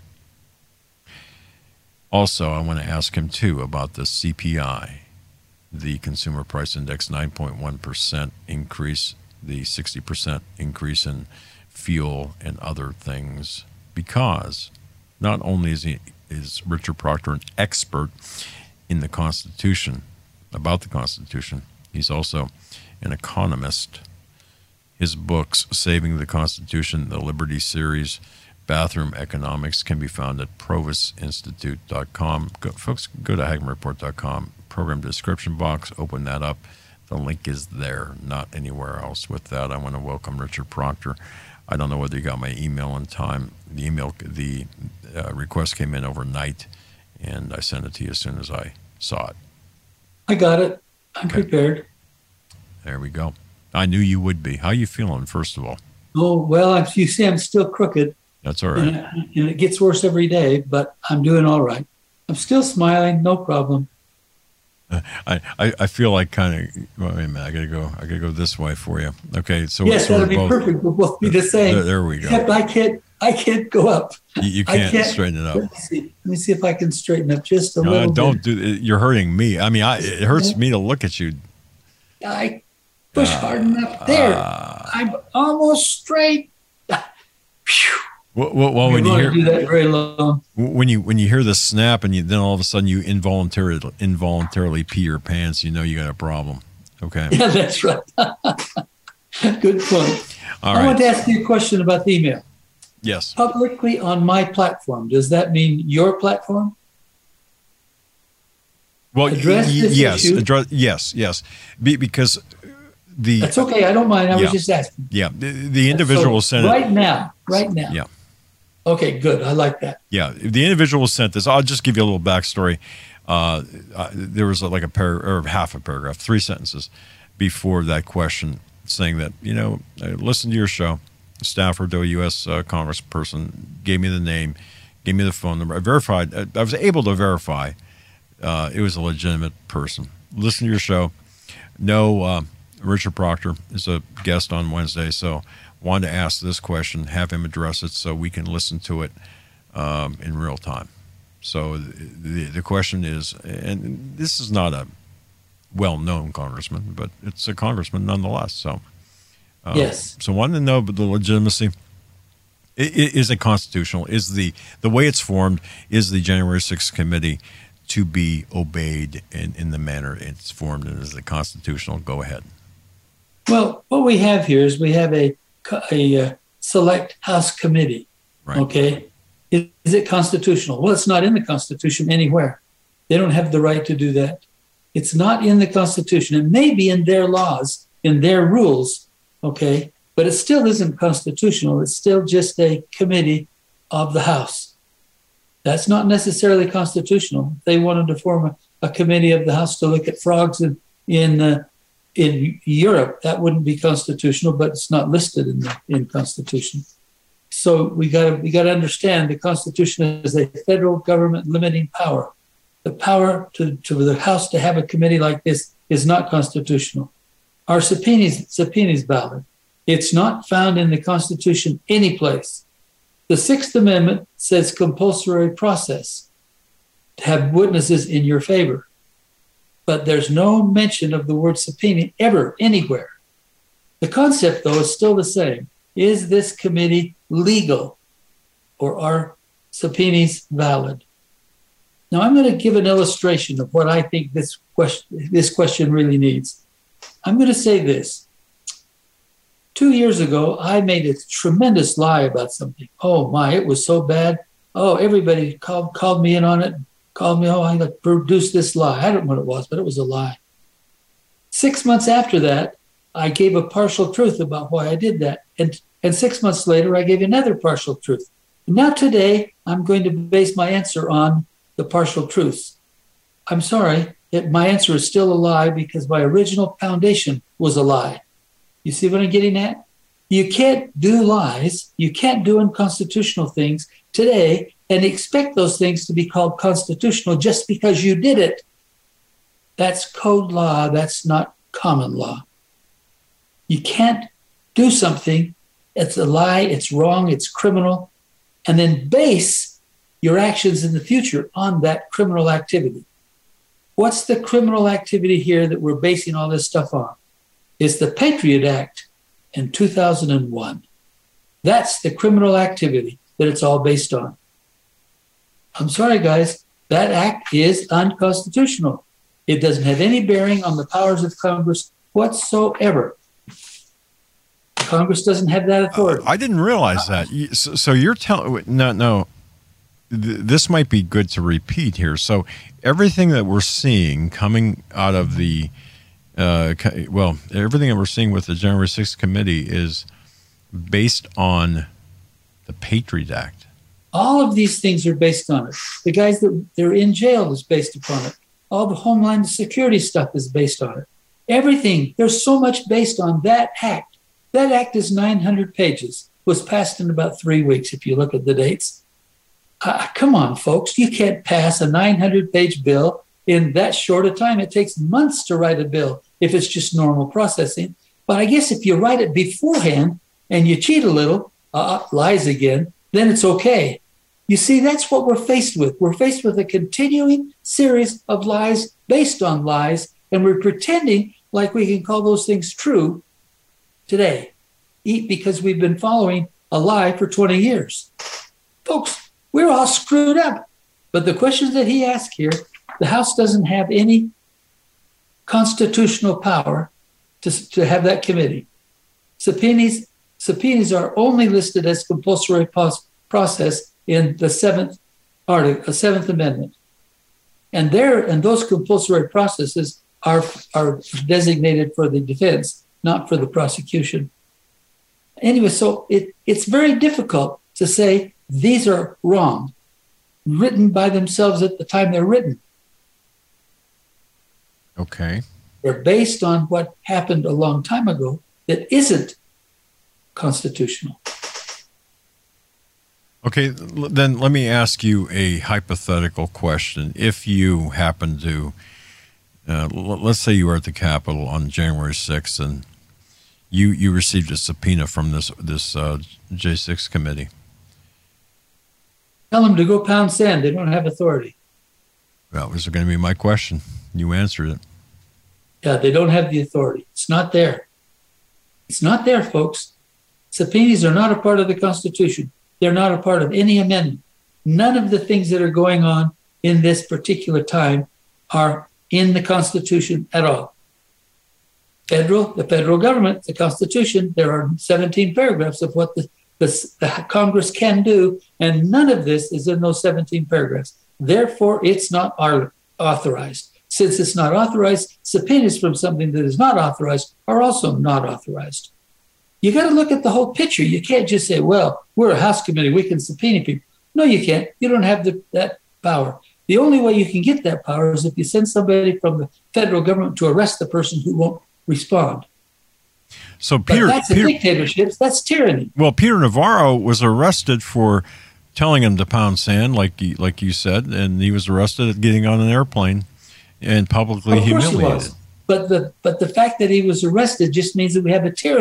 Also, I want to ask him, too, about the C P I, the Consumer Price Index, nine point one percent increase, the sixty percent increase in fuel and other things, because not only is he, is Richard Proctor an expert in the Constitution, about the Constitution, he's also an economist. His books, Saving the Constitution, the Liberty Series, Bathroom Economics, can be found at provis institute dot com. Go, folks, go to hagman report dot com, program description box, open that up. The link is there, not anywhere else. With that, I want to welcome Richard Proctor. I don't know whether you got my email in time. The email, the uh, request came in overnight, and I sent it to you as soon as I saw it. I got it. I'm Okay. prepared. There we go. I knew you would be. How you feeling, first of all? Oh, well, I'm, you see, I'm still crooked, That's all and, right. it- and it gets worse every day, but I'm doing all right. I'm still smiling, no problem. I, I, I feel like kind of. Well, wait a minute. I gotta go. I gotta go this way for you. Okay. So yes, so that'll we're be both, perfect. We'll both be the same. There, there we go. Except I can't, I can't go up. You, you I can't, can't- straighten it up. Let me see. Let me see if I can straighten up just a No, little don't bit. do. You're hurting me. I mean, I, it hurts me to look at you. I push hard enough. There. Uh, I'm almost straight. Phew. well, well, well I'm when you going hear to do that very long. when you when you hear the snap, and you then all of a sudden you involuntarily involuntarily pee your pants, you know you got a problem. Okay. Yeah, that's right. Good point. All I want right. to ask you a question about the email. Yes. Publicly on my platform, does that mean your platform? Well, Address y- this yes. issue. Address, yes. Yes. Be, because the That's okay. I don't mind. I was Yeah. just asking. yeah the, the individual So, sent it. right now, right now. Yeah. Okay, good. I like that. Yeah, the individual sent this. I'll just give you a little backstory. Uh, uh, there was like a par or half a paragraph, three sentences before that question, saying that, you know, I listened to your show. Stafford, a U S uh, congressperson, gave me the name, gave me the phone number. I verified. I, I was able to verify uh, it was a legitimate person. Listen to your show. No, uh, Richard Proctor is a guest on Wednesday, so wanted to ask this question, have him address it so we can listen to it um, in real time. So the, the question is, and this is not a well-known congressman, but it's a congressman nonetheless. So uh, Yes. So wanted to know about the legitimacy. I- i- Is it constitutional? Is the the way it's formed, is the January sixth committee to be obeyed in, in the manner it's formed, and is it constitutional? Go ahead. Well, what we have here is we have a, co- a uh, select House committee. Right. Okay. Is, is it constitutional? Well, it's not in the Constitution anywhere. They don't have the right to do that. It's not in the Constitution. It may be in their laws, in their rules, okay, but it still isn't constitutional. It's still just a committee of the House. That's not necessarily constitutional. If they wanted to form a, a committee of the House to look at frogs in in, uh, in Europe, that wouldn't be constitutional, but it's not listed in the in Constitution. So we got to we got to understand the Constitution is a federal government limiting power. The power to, to the House to have a committee like this is not constitutional. Our subpoena subpoena is valid. It's not found in the Constitution anyplace. The Sixth Amendment says compulsory process, to have witnesses in your favor. But there's no mention of the word subpoena ever, anywhere. The concept, though, is still the same. Is this committee legal, or are subpoenas valid? Now, I'm going to give an illustration of what I think this question, this question really needs. I'm going to say this. Two years ago, I made a tremendous lie about something. Oh, my, it was so bad. Oh, everybody called, called me in on it, called me, oh, I produced this lie. I don't know what it was, but it was a lie. Six months after that, I gave a partial truth about why I did that. And, and six months later, I gave another partial truth. And now today, I'm going to base my answer on the partial truths. I'm sorry, it, my answer is still a lie because my original foundation was a lie. You see what I'm getting at? You can't do lies, you can't do unconstitutional things today and expect those things to be called constitutional just because you did it. That's code law, that's not common law. You can't do something, it's a lie, it's wrong, it's criminal, and then base your actions in the future on that criminal activity. What's the criminal activity here that we're basing all this stuff on? It's the Patriot Act in two thousand one. That's the criminal activity that it's all based on. I'm sorry, guys, that act is unconstitutional. It doesn't have any bearing on the powers of Congress whatsoever. Congress doesn't have that authority. Uh, I didn't realize that. So, so you're telling, no, no, th- this might be good to repeat here. So everything that we're seeing coming out of the, uh, well, everything that we're seeing with the January sixth committee is based on the Patriot Act. All of these things are based on it. The guys that they're in jail is based upon it. All the Homeland Security stuff is based on it. Everything, there's so much based on that act. That act is nine hundred pages, was passed in about three weeks if you look at the dates. Uh, come on, folks, you can't pass a nine hundred page bill in that short a time. It takes months to write a bill if it's just normal processing. But I guess if you write it beforehand and you cheat a little, uh, lies again, then it's okay. You see, that's what we're faced with. We're faced with a continuing series of lies based on lies, and we're pretending like we can call those things true today, because we've been following a lie for twenty years. Folks, we're all screwed up. But the questions that he asked here, the House doesn't have any constitutional power to, to have that committee. Subpoenas, subpoenas are only listed as compulsory pos- process in the seventh article, the Seventh Amendment. And there, and those compulsory processes are, are designated for the defense, not for the prosecution. Anyway, so it, it's very difficult to say these are wrong, written by themselves at the time they're written. Okay. They're based on what happened a long time ago that isn't constitutional. Okay, then let me ask you a hypothetical question. If you happen to, uh, let's say you were at the Capitol on January sixth and you, you received a subpoena from this this uh, J six committee. Tell them to go pound sand. They don't have authority. That was going to be my question. You answered it. Yeah, they don't have the authority. It's not there. It's not there, folks. Subpoenas are not a part of the Constitution. They're not a part of any amendment. None of the things that are going on in this particular time are in the Constitution at all. Federal, the federal government, the Constitution, there are seventeen paragraphs of what the, the, the Congress can do, and none of this is in those seventeen paragraphs. Therefore, it's not authorized. Since it's not authorized, subpoenas from something that is not authorized are also not authorized. You got to look at the whole picture. You can't just say, well, we're a House committee, we can subpoena people. No, you can't. You don't have the, that power. The only way you can get that power is if you send somebody from the federal government to arrest the person who won't respond. So Peter, but that's Peter, a dictatorship. That's tyranny. Well, Peter Navarro was arrested for telling him to pound sand, like you, like you said, and he was arrested at getting on an airplane and publicly Of course humiliated. he was. But the but the fact that he was arrested just means that we have a tyranny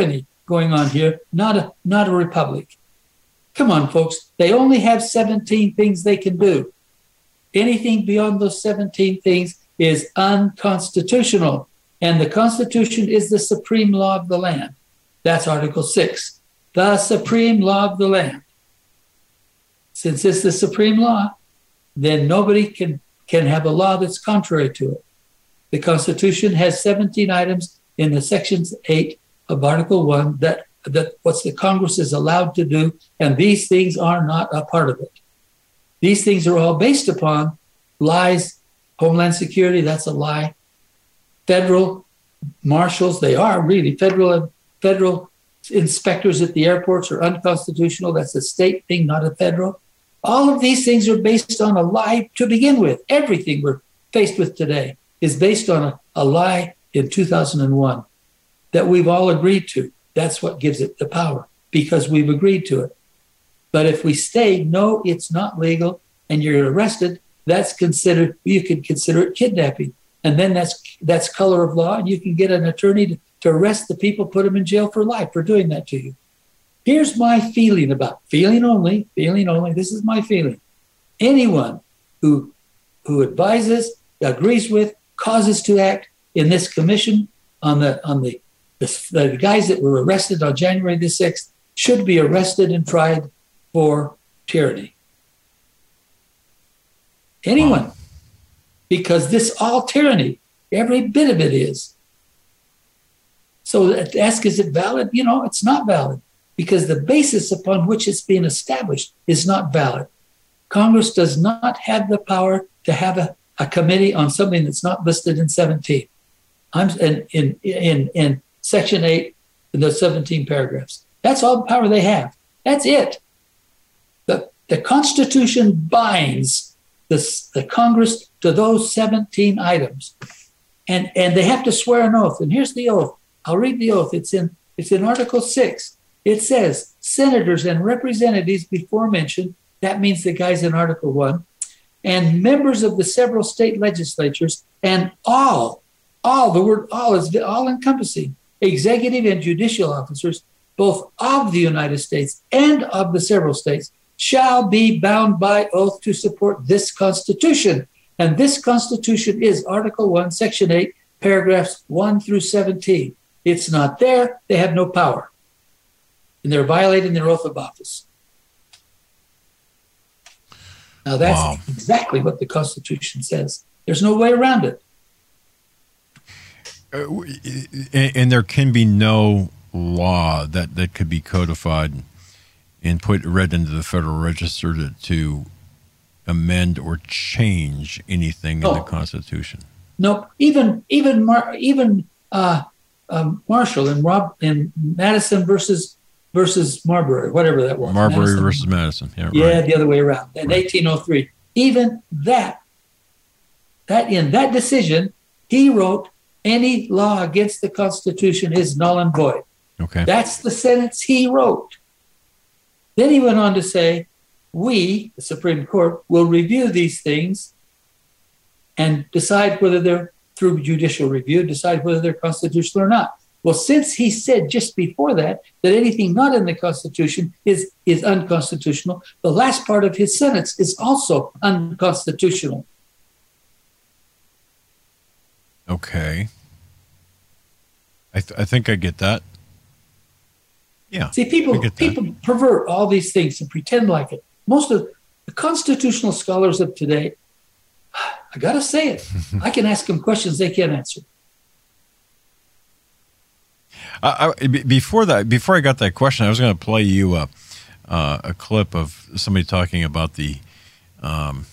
going on here, not a not a republic. Come on, folks. They only have seventeen things they can do. Anything beyond those seventeen things is unconstitutional. And the Constitution is the supreme law of the land. That's Article six. The supreme law of the land. Since it's the supreme law, then nobody can, can have a law that's contrary to it. The Constitution has seventeen items in the Sections eight of Article one that, that what the Congress is allowed to do, and these things are not a part of it. These things are all based upon lies. Homeland Security, that's a lie. Federal marshals, they are really federal federal inspectors at the airports are unconstitutional. That's a state thing, not a federal. All of these things are based on a lie to begin with. Everything we're faced with today is based on a, a lie in two thousand one that we've all agreed to. That's what gives it the power, because we've agreed to it. But if we say, no, it's not legal, and you're arrested, that's considered, you could consider it kidnapping. And then that's that's color of law, and you can get an attorney to, to arrest the people, put them in jail for life for doing that to you. Here's my feeling about, feeling only, feeling only, this is my feeling. Anyone who who advises, agrees with, causes to act in this commission on the on the, the, the guys that were arrested on January the sixth should be arrested and tried for tyranny. Anyone. Wow. Because this all tyranny, every bit of it is. So to ask, is it valid? You know, it's not valid, because the basis upon which it's being established is not valid. Congress does not have the power to have a, a committee on something that's not listed in seventeen. I'm in in in, in Section eight, in those seventeen paragraphs. That's all the power they have. That's it. The the Constitution binds the, the Congress to those seventeen items. And and they have to swear an oath. And here's the oath. I'll read the oath. It's in it's in Article six. It says, senators and representatives before mentioned, that means the guys in Article one, and members of the several state legislatures, and all, all, the word all is all encompassing, executive and judicial officers, both of the United States and of the several states, shall be bound by oath to support this Constitution. And this Constitution is Article one, Section eight, paragraphs one through seventeen. It's not there. They have no power. And they're violating their oath of office. Now, that's wow. exactly what the Constitution says. There's no way around it. Uh, and, and there can be no law that, that could be codified and put read into the Federal Register to, to amend or change anything no. in the Constitution. No, even even Mar- even uh, um, Marshall and Rob in Madison versus versus Marbury, whatever that was. Marbury Madison. versus Madison. Yeah, yeah right. the other way around. In right. eighteen oh three, even that that in that decision, he wrote, any law against the Constitution is null and void. Okay, that's the sentence he wrote. Then he went on to say, we, the Supreme Court, will review these things and decide whether they're, through judicial review, decide whether they're constitutional or not. Well, since he said just before that, that anything not in the Constitution is, is unconstitutional, the last part of his sentence is also unconstitutional. Okay. I, th- I think I get that. Yeah. See, people people pervert all these things and pretend like it. Most of the constitutional scholars of today, I got to say it, I can ask them questions they can't answer. I, I, before that, before I got that question, I was going to play you a, uh, a clip of somebody talking about the um,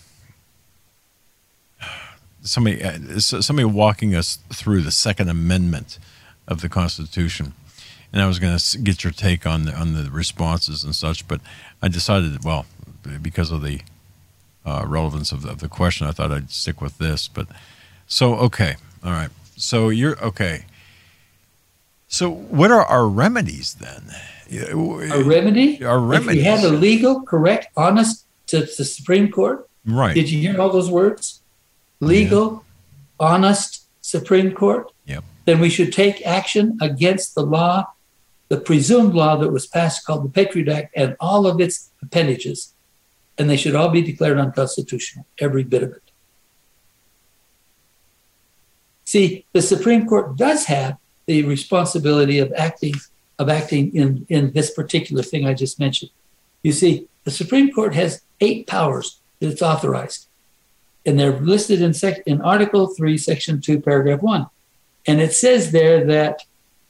somebody uh, somebody walking us through the Second Amendment of the Constitution. And I was going to get your take on the, on the responses and such, but I decided, well, because of the uh, relevance of the, of the question, I thought I'd stick with this. But so, okay, all right. So you're okay. So what are our remedies then? A remedy? Our remedies. If we had a legal, correct, honest to the Supreme Court. Right. Did you hear all those words? Legal, yeah. honest Supreme Court. Yep. Then we should take action against the law the presumed law that was passed called the Patriot Act and all of its appendages, and they should all be declared unconstitutional, every bit of it. See, the Supreme Court does have the responsibility of acting of acting in, in this particular thing I just mentioned. You see, the Supreme Court has eight powers that it's authorized, and they're listed in, sec- in Article three, Section two, Paragraph one. And it says there that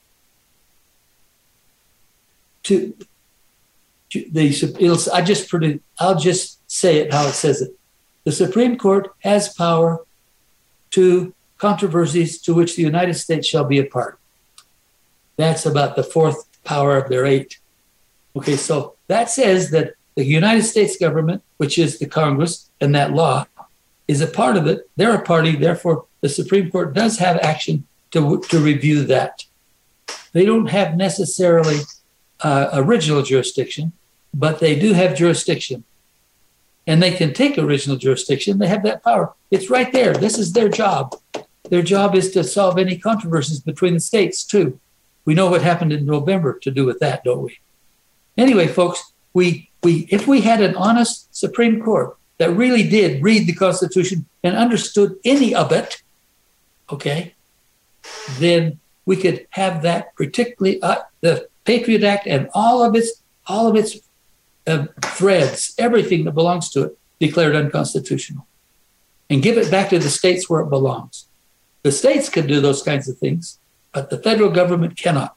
to, to the it'll, I just produce, I'll just say it how it says it. The Supreme Court has power to controversies to which the United States shall be a part. That's about the fourth power of their eight. Okay, so that says that the United States government, which is the Congress and that law, is a part of it. They're a party, therefore the Supreme Court does have action to, to review that. They don't have necessarily uh, original jurisdiction, but they do have jurisdiction. And they can take original jurisdiction. They have that power. It's right there. This is their job. Their job is to solve any controversies between the states, too. We know what happened in November to do with that, don't we? Anyway, folks, we we if we had an honest Supreme Court that really did read the Constitution and understood any of it, okay, then we could have that particularly uh, the Patriot Act and all of its all of its uh, threads, everything that belongs to it, declared unconstitutional, and give it back to the states where it belongs. The states can do those kinds of things, but the federal government cannot.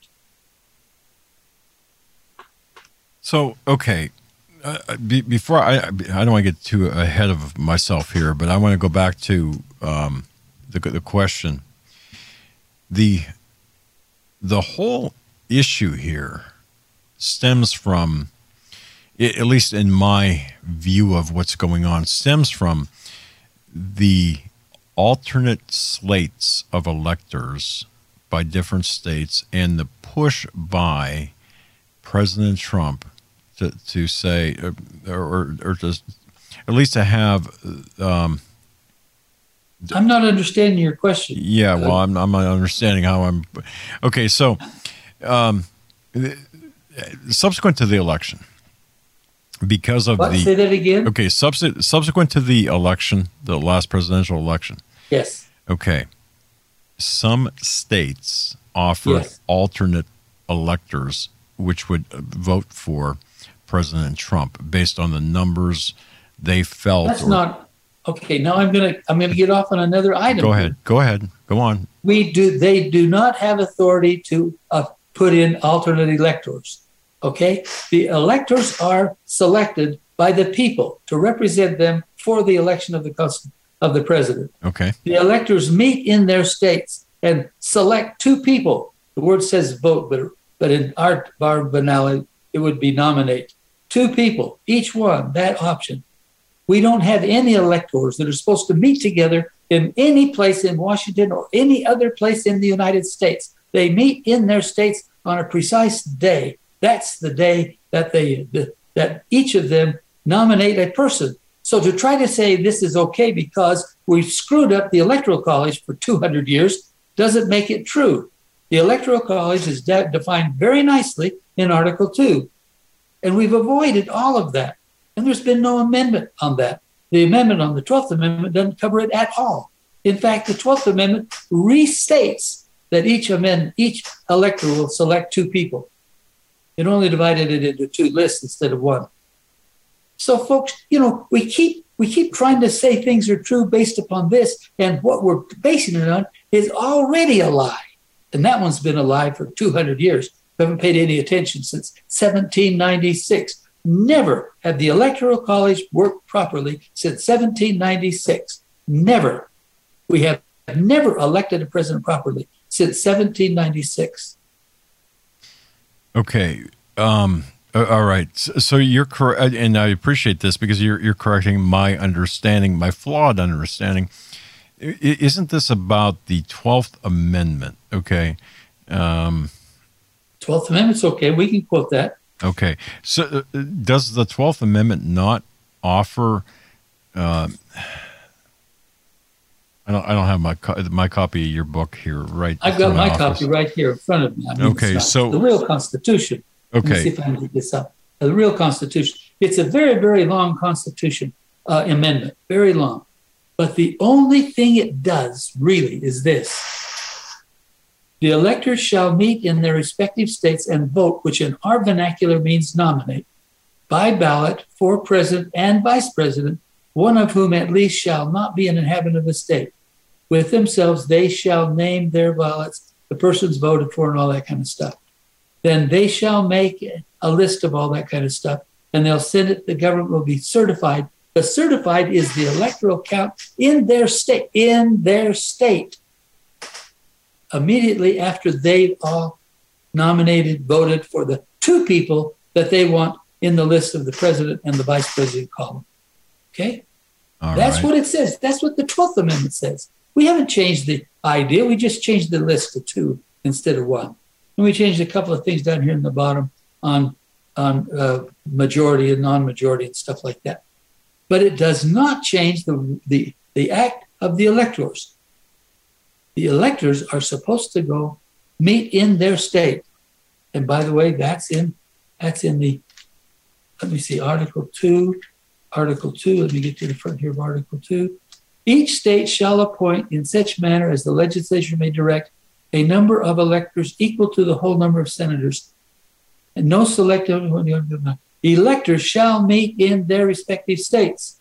So, okay, uh, be, before I, I don't want to get too ahead of myself here, but I want to go back to um, the, the question. The the whole issue here stems from, at least in my view of what's going on, stems from the alternate slates of electors by different states and the push by President Trump to, to say, or, or to at least to have. Um, I'm not understanding your question. Yeah, well, I'm, I'm not understanding how I'm. Okay, so um, subsequent to the election, because of what? the. Say that again? Okay, subs- subsequent to the election, the last presidential election. Yes. Okay. Some states offer yes. alternate electors which would vote for President Trump based on the numbers they felt. That's or, not okay. Now I'm gonna I'm gonna get off on another item. Go ahead. Go ahead. Go on. We do. They do not have authority to uh, put in alternate electors. Okay, the electors are selected by the people to represent them for the election of the of the president. Okay. The electors meet in their states and select two people. The word says vote, but but in our our banality, it would be nominate. Two people, each one, that option. We don't have any electors that are supposed to meet together in any place in Washington or any other place in the United States. They meet in their states on a precise day. That's the day that they that each of them nominate a person. So to try to say this is okay because we've screwed up the Electoral College for two hundred years doesn't make it true. The Electoral College is de- defined very nicely in Article two. And we've avoided all of that. And there's been no amendment on that. The amendment on the twelfth Amendment doesn't cover it at all. In fact, the twelfth Amendment restates that each amend, each elector will select two people. It only divided it into two lists instead of one. So, folks, you know, we keep we keep trying to say things are true based upon this, and what we're basing it on is already a lie. And that one's been a lie for two hundred years. We haven't paid any attention since seventeen ninety-six. Never had the Electoral College worked properly since seventeen ninety-six. Never. We have never elected a president properly since seventeen ninety-six. Okay. Um, all right. So you're correct, and I appreciate this because you're you're correcting my understanding, my flawed understanding. Isn't this about the twelfth Amendment? Okay. Um, twelfth Amendment's okay. We can quote that. Okay. So uh, does the twelfth Amendment not offer, uh, I I don't, I don't have my co- my copy of your book here, right? I've got my office. copy right here in front of me. I mean, Okay, it's so- the real Constitution. Let me see Okay, if I can get this up. The real Constitution. It's a very, very long Constitution uh, amendment, very long. But the only thing it does really is this. The electors shall meet in their respective states and vote, which in our vernacular means nominate, by ballot for president and vice president, one of whom at least shall not be an inhabitant of the state. With themselves, they shall name their ballots, the persons voted for, and all that kind of stuff. Then they shall make a list of all that kind of stuff, and they'll send it. The government will be certified. The certified is the electoral count in their state, in their state, immediately after they've all nominated, voted for the two people that they want in the list of the president and the vice president column. Okay? all That's right. what it says. That's what the twelfth Amendment says. We haven't changed the idea. We just changed the list to two instead of one. And we changed a couple of things down here in the bottom on, on uh, majority and non-majority and stuff like that. But it does not change the, the, the act of the electors. The electors are supposed to go meet in their state. And by the way, that's in that's in the, let me see, Article two, Article two, let me get to the front here of Article two. Each state shall appoint in such manner as the legislature may direct a number of electors equal to the whole number of senators. And no selective electors shall meet in their respective states.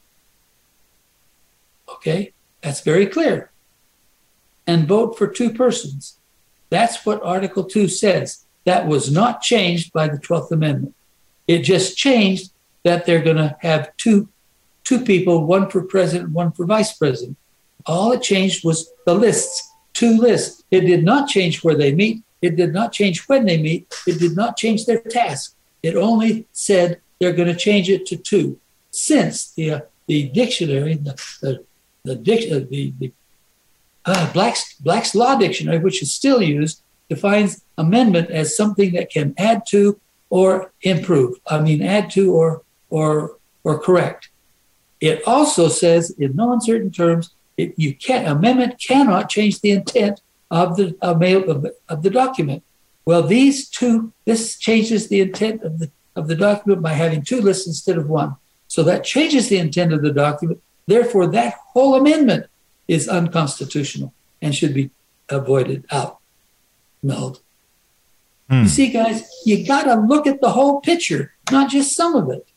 Okay, that's very clear. And vote for two persons. That's what Article two says. That was not changed by the twelfth Amendment. It just changed that they're going to have two two people, one for president, one for vice president. All it changed was the lists, two lists. It did not change where they meet. It did not change when they meet. It did not change their task. It only said they're going to change it to two. Since the uh, the dictionary, the the the, dic- uh, the, the uh, Black's Black's Law Dictionary, which is still used, defines amendment as something that can add to or improve. I mean, add to or or or correct. It also says, in no uncertain terms, it, you can't amendment cannot change the intent of the of, mail, of, of the document. Well, these two, this changes the intent of the of the document by having two lists instead of one. So that changes the intent of the document. Therefore, that whole amendment is unconstitutional and should be avoided out, nulled. Hmm. You see, guys, you got to look at the whole picture, not just some of it.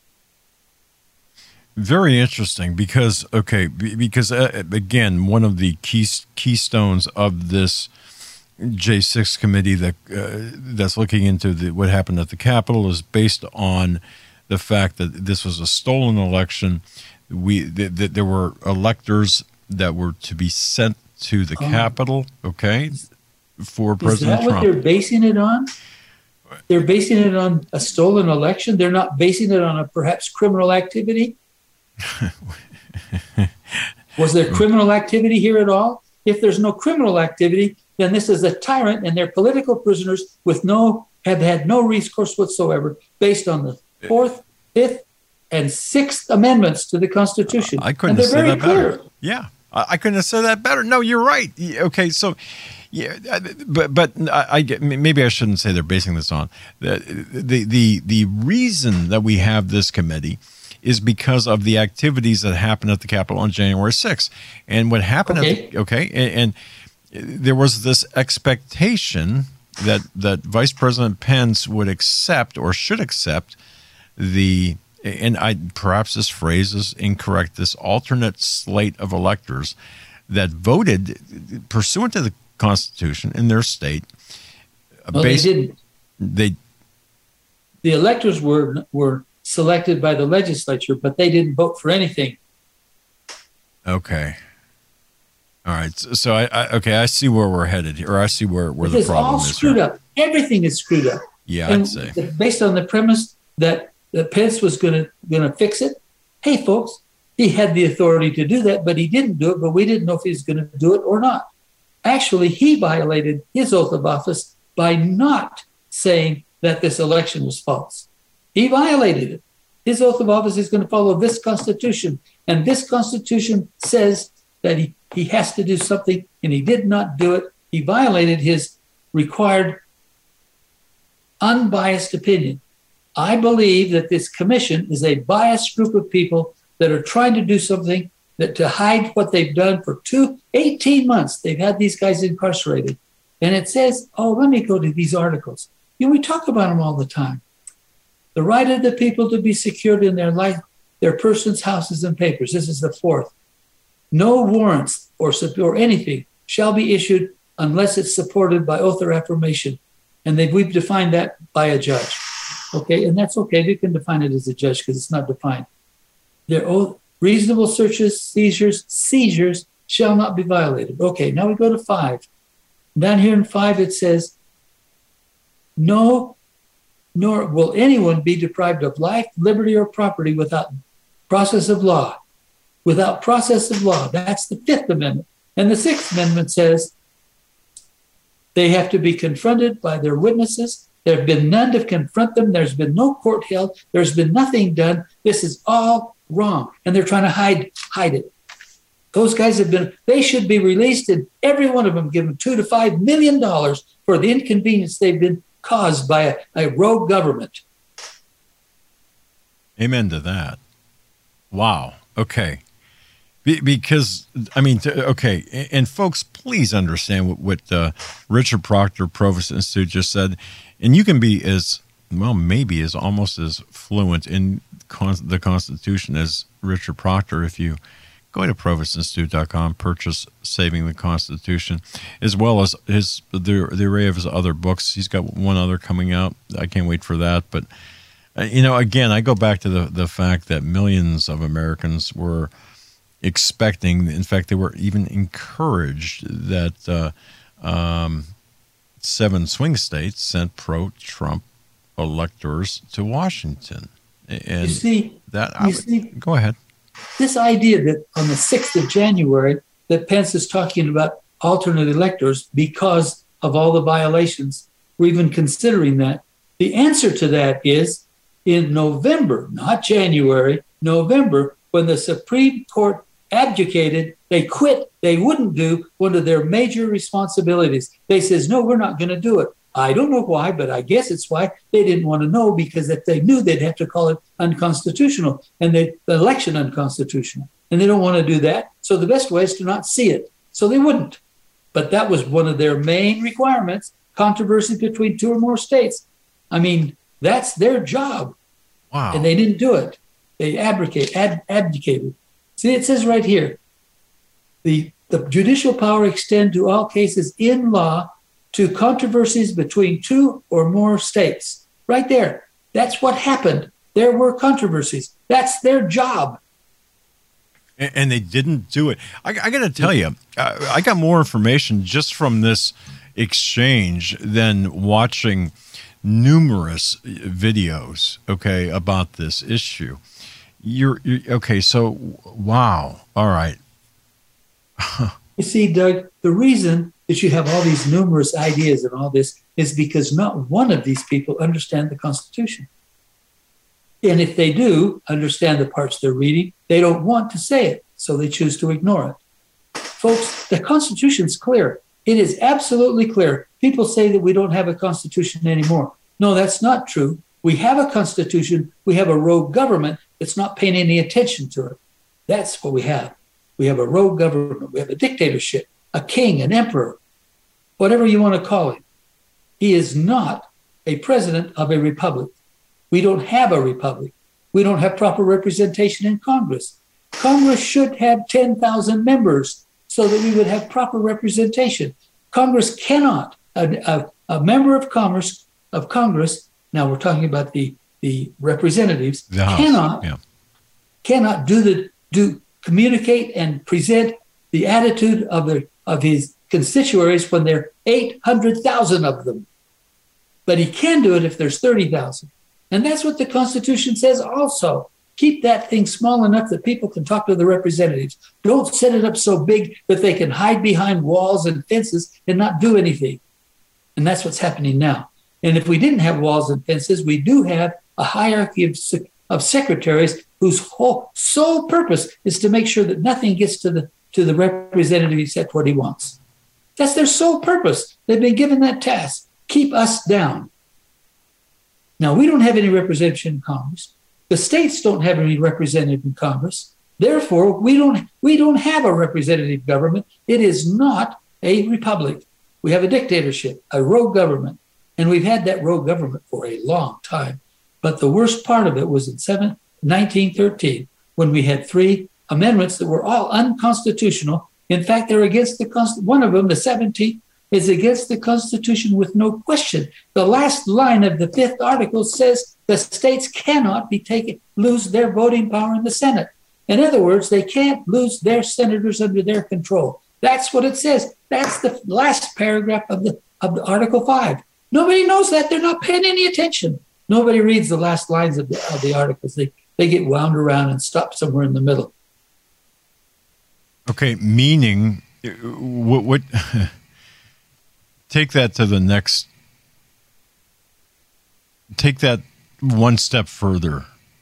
Very interesting because, okay, because uh, again, one of the key, keystones of this J six committee that uh, that's looking into the, what happened at the Capitol is based on the fact that this was a stolen election. We that th- there were electors that were to be sent to the Oh. Capitol, okay, for Is President that what Trump. they're basing it on? They're basing it on a stolen election. They're not basing it on a perhaps criminal activity. Was there criminal activity here at all? If there's no criminal activity, then this is a tyrant and they're political prisoners with no have had no recourse whatsoever based on the fourth, fifth, and sixth amendments to the Constitution. I couldn't and have they're said very that clear. better. Yeah, I, I couldn't have said that better. No, you're right. Yeah, okay, so yeah, but but I, I get maybe I shouldn't say they're basing this on the the the the reason that we have this committee is because of the activities that happened at the Capitol on January sixth, and what happened Okay. at the, okay, and, and there was this expectation that that Vice President Pence would accept or should accept the. And I perhaps this phrase is incorrect, this alternate slate of electors that voted pursuant to the Constitution in their state. Well, they didn't. They, The electors were were selected by the legislature, but they didn't vote for anything. okay. All right. So, so I, I, okay, I see where we're headed here, or I see where, where the It's problem all is screwed here. up. Everything is screwed up. Yeah, And I'd say. th- based on the premise that, that Pence was going to going to fix it. Hey, folks, he had the authority to do that, but he didn't do it. But we didn't know if he was going to do it or not. Actually, he violated his oath of office by not saying that this election was false. He violated it. His oath of office is going to follow this Constitution, and this Constitution says that he, he has to do something, and he did not do it. He violated his required unbiased opinion. I believe that this commission is a biased group of people that are trying to do something that to hide what they've done for two, eighteen months. They've had these guys incarcerated. And it says, oh, let me go to these articles. You know, we talk about them all the time. The right of the people to be secured in their life, their persons, houses, and papers. This is the fourth. No warrants or, or anything shall be issued unless it's supported by oath or affirmation. And they, we've defined that by a judge. Okay, and that's okay. You can define it as a judge because it's not defined. Their oath, reasonable searches, seizures, seizures shall not be violated. Okay, now we go to five. Down here in five, it says, no, nor will anyone be deprived of life, liberty, or property without process of law. Without process of law. That's the Fifth Amendment. And the Sixth Amendment says they have to be confronted by their witnesses. There have been none to confront them. There's been no court held. There's been nothing done. This is all wrong. And they're trying to hide, hide it. Those guys have been, they should be released, and every one of them given two to five million dollars for the inconvenience they've been caused by a, a rogue government. Amen to that. Wow. Okay. Be, because, I mean, to, okay. And folks, please understand what, what uh, Richard Proctor, Provost Institute, just said. And you can be as, well, maybe as almost as fluent in con- the Constitution as Richard Proctor if you go to provost institute dot com, purchase Saving the Constitution, as well as his the, the array of his other books. He's got one other coming out. I can't wait for that. But, uh, you know, again, I go back to the, the fact that millions of Americans were expecting, in fact, they were even encouraged that uh, um, seven swing states sent pro-Trump electors to Washington. And you see, that you I, see, go ahead. This idea that on the sixth of January that Pence is talking about alternate electors because of all the violations, we're even considering that. The answer to that is in November, not January, November, when the Supreme Court abdicated, they quit, they wouldn't do one of their major responsibilities. They says, no, we're not going to do it. I don't know why, but I guess it's why they didn't want to know, because if they knew, they'd have to call it unconstitutional and they, the election unconstitutional. And they don't want to do that. So the best way is to not see it. So they wouldn't. But that was one of their main requirements, controversy between two or more states. I mean, that's their job. Wow. And they didn't do it. They abdicate, ab, abdicated. See, it says right here, the, the judicial power extend to all cases in law to controversies between two or more states. Right there. That's what happened. There were controversies. That's their job. And, and they didn't do it. I, I got to tell you, I, I got more information just from this exchange than watching numerous videos, okay, about this issue. You're, you're okay, so, wow. All right. You see, Doug, the reason that you have all these numerous ideas and all this is because not one of these people understand the Constitution. And if they do understand the parts they're reading, they don't want to say it, so they choose to ignore it. Folks, the Constitution's clear. It is absolutely clear. People say that we don't have a Constitution anymore. No, that's not true. We have a Constitution. We have a rogue government that's not paying any attention to it. That's what we have. We have a rogue government. We have a dictatorship. A king, an emperor, whatever you want to call him. He is not a president of a republic. We don't have a republic. We don't have proper representation in Congress. Congress should have ten thousand members so that we would have proper representation. Congress cannot, a, a, a member of Congress, of Congress, now we're talking about the, the representatives, the House, cannot, yeah. cannot do the, do communicate and present the attitude of the of his constituaries when there are eight hundred thousand of them. But he can do it if there's thirty thousand. And that's what the Constitution says also. Keep that thing small enough that people can talk to the representatives. Don't set it up so big that they can hide behind walls and fences and not do anything. And that's what's happening now. And if we didn't have walls and fences, we do have a hierarchy of, of secretaries whose whole sole purpose is to make sure that nothing gets to the to the representative except what he wants. That's their sole purpose. They've been given that task. Keep us down. Now, we don't have any representation in Congress. The states don't have any representative in Congress. Therefore, we don't, we don't have a representative government. It is not a republic. We have a dictatorship, a rogue government. And we've had that rogue government for a long time. But the worst part of it was in nineteen thirteen, when we had three amendments that were all unconstitutional. In fact, they're against the Constitution. One of them, the seventeenth, is against the Constitution with no question. The last line of the fifth article says the states cannot be taken, lose their voting power in the Senate. In other words, they can't lose their senators under their control. That's what it says. That's the last paragraph of the of the Article five. Nobody knows that. They're not paying any attention. Nobody reads the last lines of the, of the articles. They they get wound around and stop somewhere in the middle. Okay, meaning what? what take that to the next. Take that one step further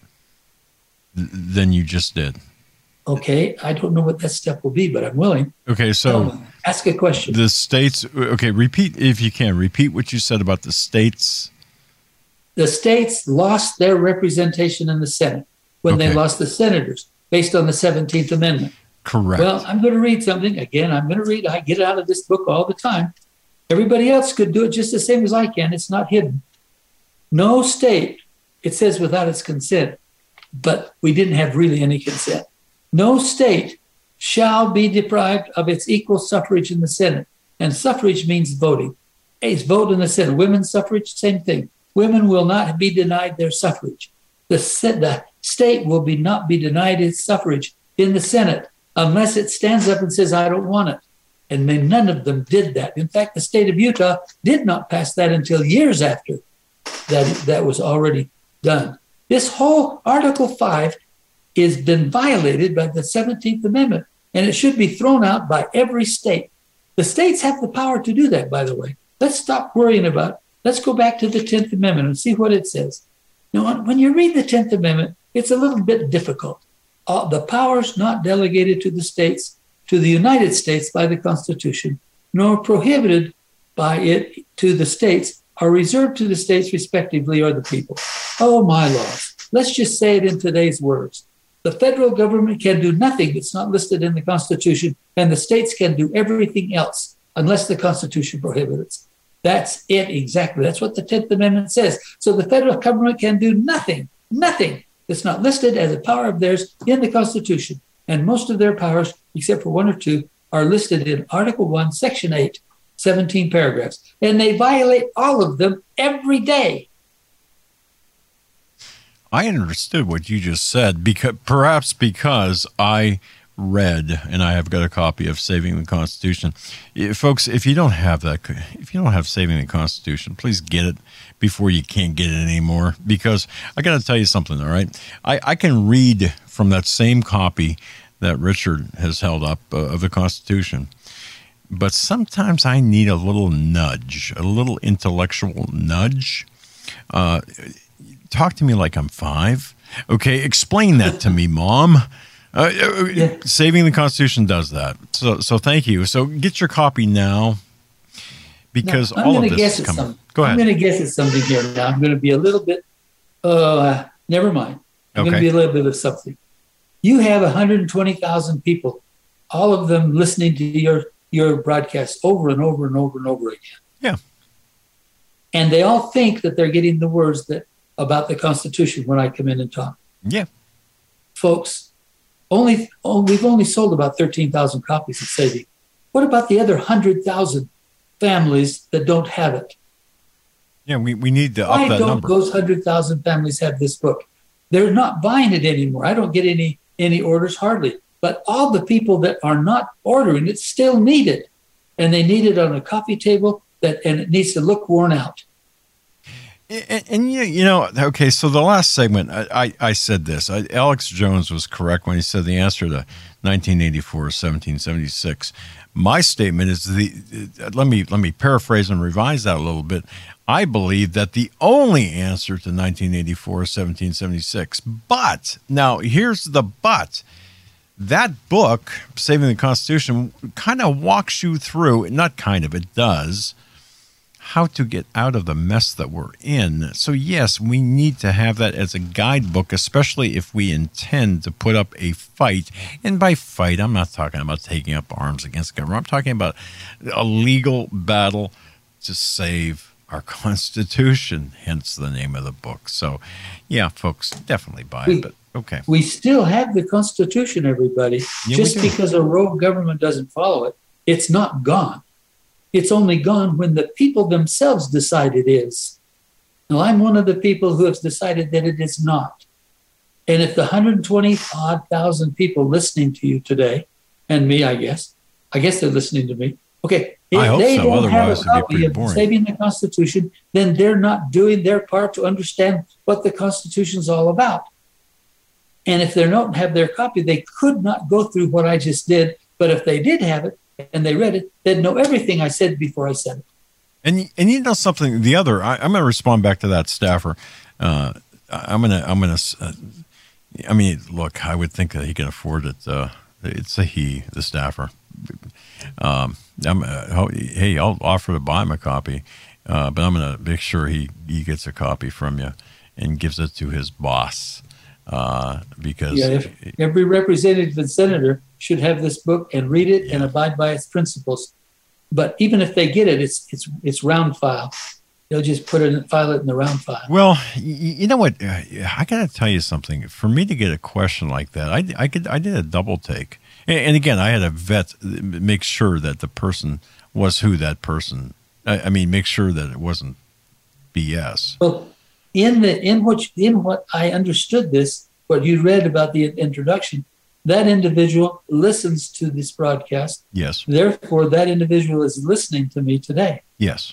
than you just did. Okay, I don't know what that step will be, but I'm willing. Okay, so um, ask a question. The states. Okay, repeat if you can. Repeat what you said about the states. The states lost their representation in the Senate when okay. they lost the senators based on the seventeenth Amendment. Correct. Well, I'm going to read something. Again, I'm going to read. I get it out of this book all the time. Everybody else could do it just the same as I can. It's not hidden. No state, it says without its consent, but we didn't have really any consent. No state shall be deprived of its equal suffrage in the Senate. And suffrage means voting. It's vote in the Senate. Women's suffrage, same thing. Women will not be denied their suffrage. The, the state will be not be denied its suffrage in the Senate unless it stands up and says, I don't want it. And then none of them did that. In fact, the state of Utah did not pass that until years after that, that was already done. This whole Article five has been violated by the seventeenth Amendment, and it should be thrown out by every state. The states have the power to do that, by the way. Let's stop worrying about it. Let's go back to the tenth Amendment and see what it says. Now, when you read the tenth Amendment, it's a little bit difficult. Uh, the powers not delegated to the states, to the United States by the Constitution, nor prohibited by it to the states, are reserved to the states respectively or the people. Oh, my laws. Let's just say it in today's words. The federal government can do nothing that's not listed in the Constitution, and the states can do everything else unless the Constitution prohibits it. That's it exactly. That's what the tenth Amendment says. So the federal government can do nothing, nothing that's not listed as a power of theirs in the Constitution. And most of their powers, except for one or two, are listed in Article one, Section eight, seventeen paragraphs. And they violate all of them every day. I understood what you just said, because perhaps because I read, and I have got a copy of Saving the Constitution. Folks, if you don't have that, if you don't have Saving the Constitution, please get it before you can't get it anymore. Because I got to tell you something, all right? I, I can read from that same copy that Richard has held up uh, of the Constitution, but sometimes I need a little nudge, a little intellectual nudge. Uh, talk to me like I'm five. Okay, explain that to me, Mom. Uh, yeah. Saving the Constitution does that. So, so thank you. So, get your copy now, because now, all of this is coming. Go ahead. I'm going to guess at something here now. I'm going to be a little bit. Uh, never mind. I'm okay. going to be a little bit of something. You have one hundred twenty thousand people, all of them listening to your your broadcast over and over and over and over again. Yeah. And they all think that they're getting the words that about the Constitution when I come in and talk. Yeah. Folks. Only, oh, we've only sold about thirteen thousand copies of Saving. What about the other one hundred thousand families that don't have it? Yeah, we, we need to up Why that don't number. those one hundred thousand families have this book? They're not buying it anymore. I don't get any, any orders, hardly. But all the people that are not ordering it still need it. And they need it on a coffee table, that, and it needs to look worn out. And, and you, you know, okay, so the last segment, I, I, I said this. I, Alex Jones was correct when he said the answer to nineteen eighty-four is seventeen seventy-six. My statement is the, let me let me paraphrase and revise that a little bit. I believe that the only answer to nineteen eighty-four is seventeen seventy-six. But, now here's the but. that book, Saving the Constitution, kind of walks you through, not kind of, it does, how to get out of the mess that we're in. So yes, we need to have that as a guidebook, especially if we intend to put up a fight. And by fight, I'm not talking about taking up arms against government. I'm talking about a legal battle to save our Constitution, hence the name of the book. So yeah, folks, definitely buy it, but okay. We still have the Constitution, everybody. Yeah, Just because a rogue government doesn't follow it, it's not gone. It's only gone when the people themselves decide it is. Now, I'm one of the people who has decided that it is not. And if the one hundred twenty odd thousand people listening to you today, and me, I guess, I guess they're listening to me. Okay, if I hope they so. don't have a Otherwise, it'd be copy pretty of boring. Saving the Constitution, then they're not doing their part to understand what the Constitution's all about. And if they don't have their copy, they could not go through what I just did. But if they did have it and they read it, they'd know everything I said before I said it. And and you know something, the other, I, I'm going to respond back to that staffer. Uh, I'm going to, I'm going to, uh, I mean, look, I would think that he can afford it. Uh, it's a he, the staffer. Um, I'm, uh, hey, I'll offer to buy him a copy, uh, but I'm going to make sure he, he gets a copy from you and gives it to his boss. Uh, because yeah, if every representative and senator should have this book and read it yeah. and abide by its principles. But even if they get it, it's it's it's round file. They'll just put it in, file it in the round file. Well, you, you know what? Uh, I got to tell you something. For me to get a question like that, I, I could I did a double take, and, and again, I had a vet make sure that the person was who that person. I, I mean, make sure that it wasn't B S. Well, in the in which in what I understood this, what you read about the introduction, that individual listens to this broadcast. Yes. Therefore, that individual is listening to me today. Yes.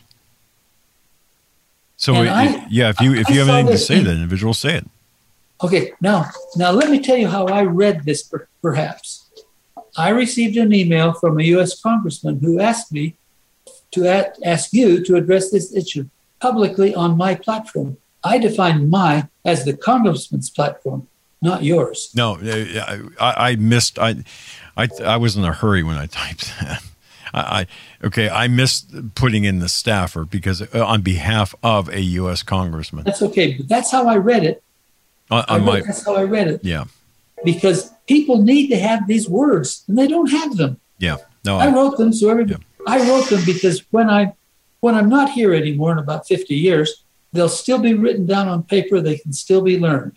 So And it, I- yeah, if you if I you have saw anything to this say, in- that individual, say it. Okay, now now let me tell you how I read this. per- Perhaps I received an email from a U S congressman who asked me to a- ask you to address this issue publicly on my platform. I define my as the congressman's platform, not yours. No, uh, I, I missed. I, I, I was in a hurry when I typed that. I, I okay. I missed putting in the staffer because uh, on behalf of a U S congressman. That's okay, but that's how I read it. On, I on read, my that's how I read it. yeah, Because people need to have these words, and they don't have them. yeah. No, I I, wrote them, so every, Yeah. I wrote them because when I when I'm not here anymore in about fifty years, they'll still be written down on paper. They can still be learned.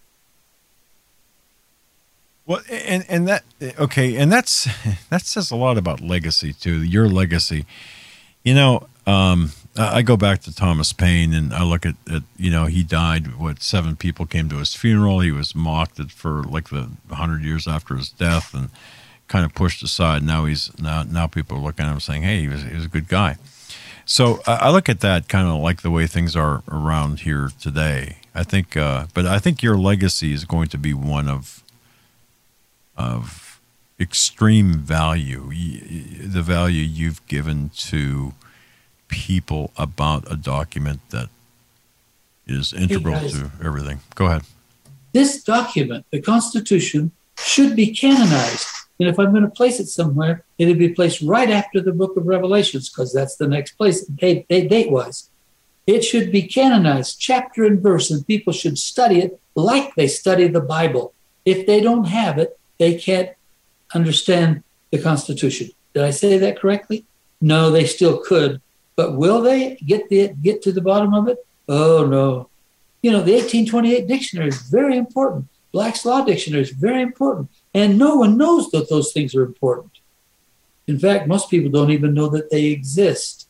well, and and that okay, and that's that says a lot about legacy too. Your legacy, you know. Um, I go back to Thomas Paine, and I look at, at you know he died. What seven people came to his funeral. He was mocked for like the hundred years after his death, and kind of pushed aside. Now he's now now people are looking at him saying, "Hey, he was he was a good guy." So I, I look at that kind of like the way things are around here today. I think, uh, but I think your legacy is going to be one of of extreme value. The value you've given to people about a document that is integral guys. to everything. Go ahead. This document, the Constitution, should be canonized. And if I'm going to place it somewhere, it'll be placed right after the Book of Revelations, because that's the next place, date, date, date-wise. It should be canonized, chapter and verse, and people should study it like they study the Bible. If they don't have it, they can't understand the Constitution. Did I say that correctly? No, they still could. But will they get the get to the bottom of it? Oh, no. You know, the eighteen twenty-eight dictionary is very important. Black's Law Dictionary is very important. And no one knows that those things are important. In fact, most people don't even know that they exist.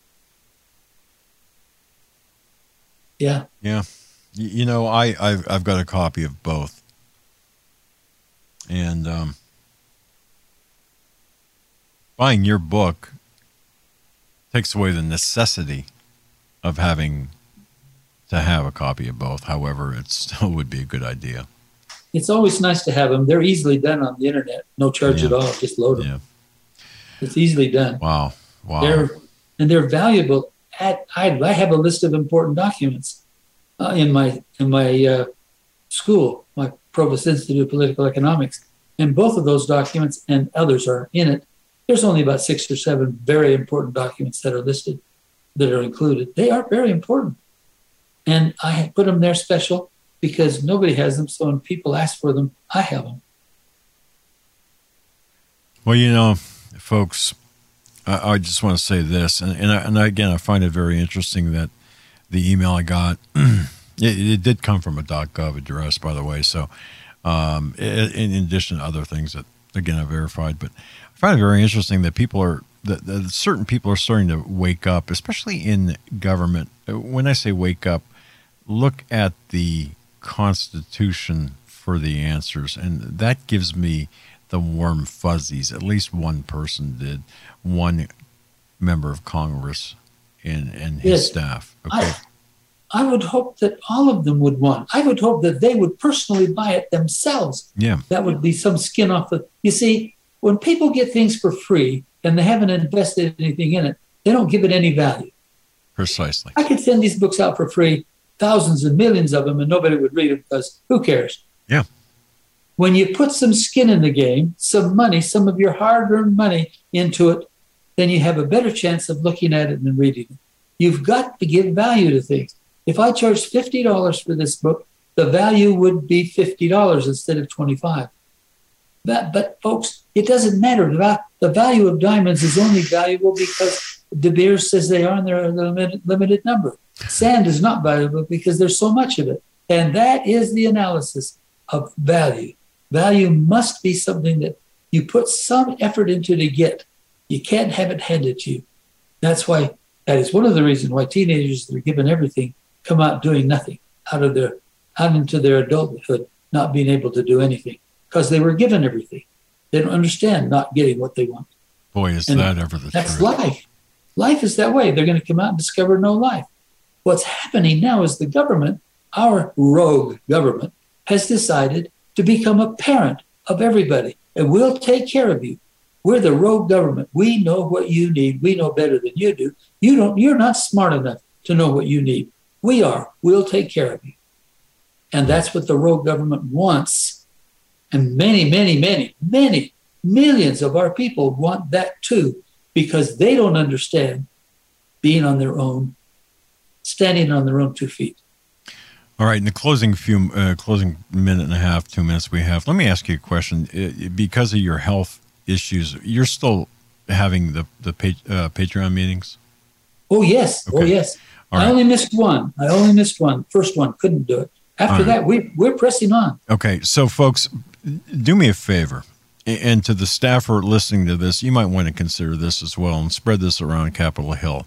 Yeah. Yeah. You, you know, I, I've, I've got a copy of both. And um, buying your book takes away the necessity of having to have a copy of both. However, it still would be a good idea. It's always nice to have them. They're easily done on the internet. No charge Yeah. at all. Just load them. Yeah. It's easily done. Wow. Wow. They're, and they're valuable. At, I, I have a list of important documents uh, in my in my uh, school, my Provost Institute of Political Economics. And both of those documents and others are in it. There's only about six or seven very important documents that are listed, that are included. They are very important. And I put them there special because nobody has them. So when people ask for them, I have them. Well, you know, folks, I, I just want to say this. And, and, I, and again, I find it very interesting that the email I got, it, it did come from a .gov address, by the way. So um, in, in addition to other things that, again, I verified. But I find it very interesting that people are, that, that certain people are starting to wake up, especially in government. When I say wake up, look at the Constitution for the answers. And that gives me the warm fuzzies. At least one person did, one member of Congress and, and his yes. staff. Okay. I, I would hope that all of them would want. I would hope that they would personally buy it themselves. Yeah. That would be some skin off the... You see, when people get things for free and they haven't invested anything in it, they don't give it any value. Precisely. I could send these books out for free, thousands and millions of them, and nobody would read them because who cares? Yeah. When you put some skin in the game, some money, some of your hard-earned money into it, then you have a better chance of looking at it and reading it. You've got to give value to things. If I charged fifty dollars for this book, the value would be fifty dollars instead of twenty-five dollars. But, but folks, it doesn't matter. The, the value of diamonds is only valuable because De Beers says they are, and they're a limited, limited number. Sand is not valuable because there's so much of it. And that is the analysis of value. Value must be something that you put some effort into to get. You can't have it handed to you. That's why, that is one of the reasons why teenagers that are given everything come out doing nothing, out of their, out into their adulthood, not being able to do anything, because they were given everything. They don't understand not getting what they want. Boy, is and that ever the that's truth. That's life. Life is that way. They're going to come out and discover no life. What's happening now is the government, our rogue government, has decided to become a parent of everybody, and we'll take care of you. We're the rogue government. We know what you need. We know better than you do. You don't, you're not smart enough to know what you need. We are. We'll take care of you. And that's what the rogue government wants. And many, many, many, many millions of our people want that too, because they don't understand being on their own, standing on their own two feet. All right, in the closing few, uh, closing minute and a half, two minutes we have, let me ask you a question. Uh, because of your health issues, you're still having the the pa- uh, Patreon meetings? Oh yes, okay. oh yes. All I right. only missed one. I only missed one. First one, couldn't do it. After right. that, we we're pressing on. Okay, so folks, do me a favor, and to the staff who are listening to this, you might want to consider this as well and spread this around Capitol Hill.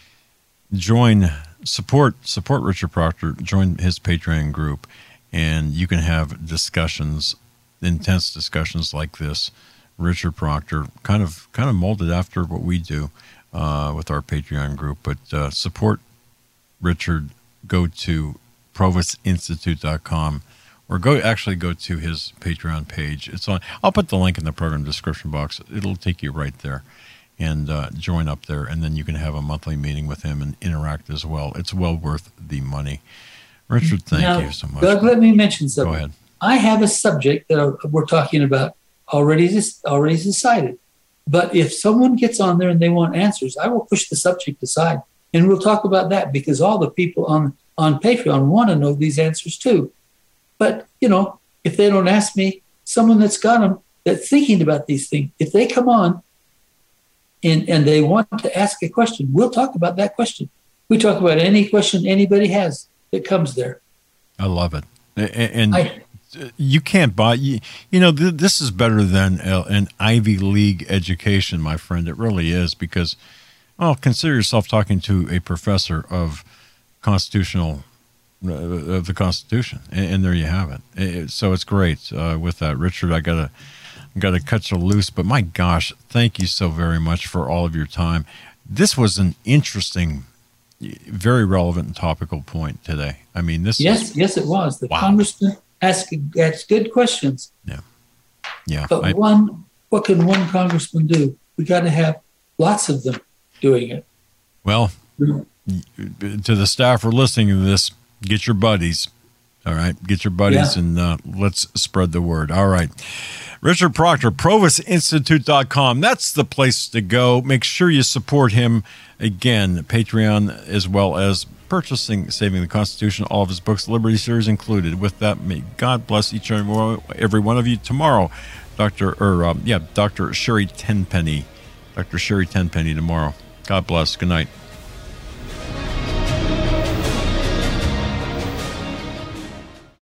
Join. Support support Richard Proctor, join his Patreon group, and you can have discussions, intense discussions like this. Richard Proctor, kind of kind of molded after what we do uh, with our Patreon group, but uh, support Richard. Go to provost institute dot com or go actually go to his Patreon page. It's on. I'll put the link in the program description box. It'll take you right there. And uh, join up there, and then you can have a monthly meeting with him and interact as well. It's well worth the money. Richard, thank now, you so much. Doug, let me mention something. Go ahead. I have a subject that we're talking about already, already decided. But if someone gets on there and they want answers, I will push the subject aside, and we'll talk about that because all the people on, on Patreon want to know these answers too. But, you know, if they don't ask me, someone that's got them, that's thinking about these things, if they come on, And, and they want to ask a question, we'll talk about that question. We talk about any question anybody has that comes there. I love it. And, and I, you can't buy, you, you know, th- this is better than a, an Ivy League education, my friend. It really is because, well, consider yourself talking to a professor of constitutional, uh, of the Constitution. And, and there you have it. it. So it's great uh, with that. Richard, I got to, got to cut you loose, but my gosh, thank you so very much for all of your time. This was an interesting, very relevant and topical point today. I mean, this yes, is, yes, it was. The wow. congressman asked, asked good questions. Yeah, yeah. But I, one, what can one congressman do? We got to have lots of them doing it. Well, to the staff who are listening to this, get your buddies. All right, get your buddies yeah. and uh, let's spread the word. All right. Richard Proctor, Provis Institute dot com. That's the place to go. Make sure you support him. Again, Patreon, as well as purchasing Saving the Constitution, all of his books, Liberty Series included. With that, may God bless each and every one of you. Tomorrow, Doctor or um, yeah, Doctor Sherry Tenpenny, Doctor Sherry Tenpenny tomorrow. God bless. Good night.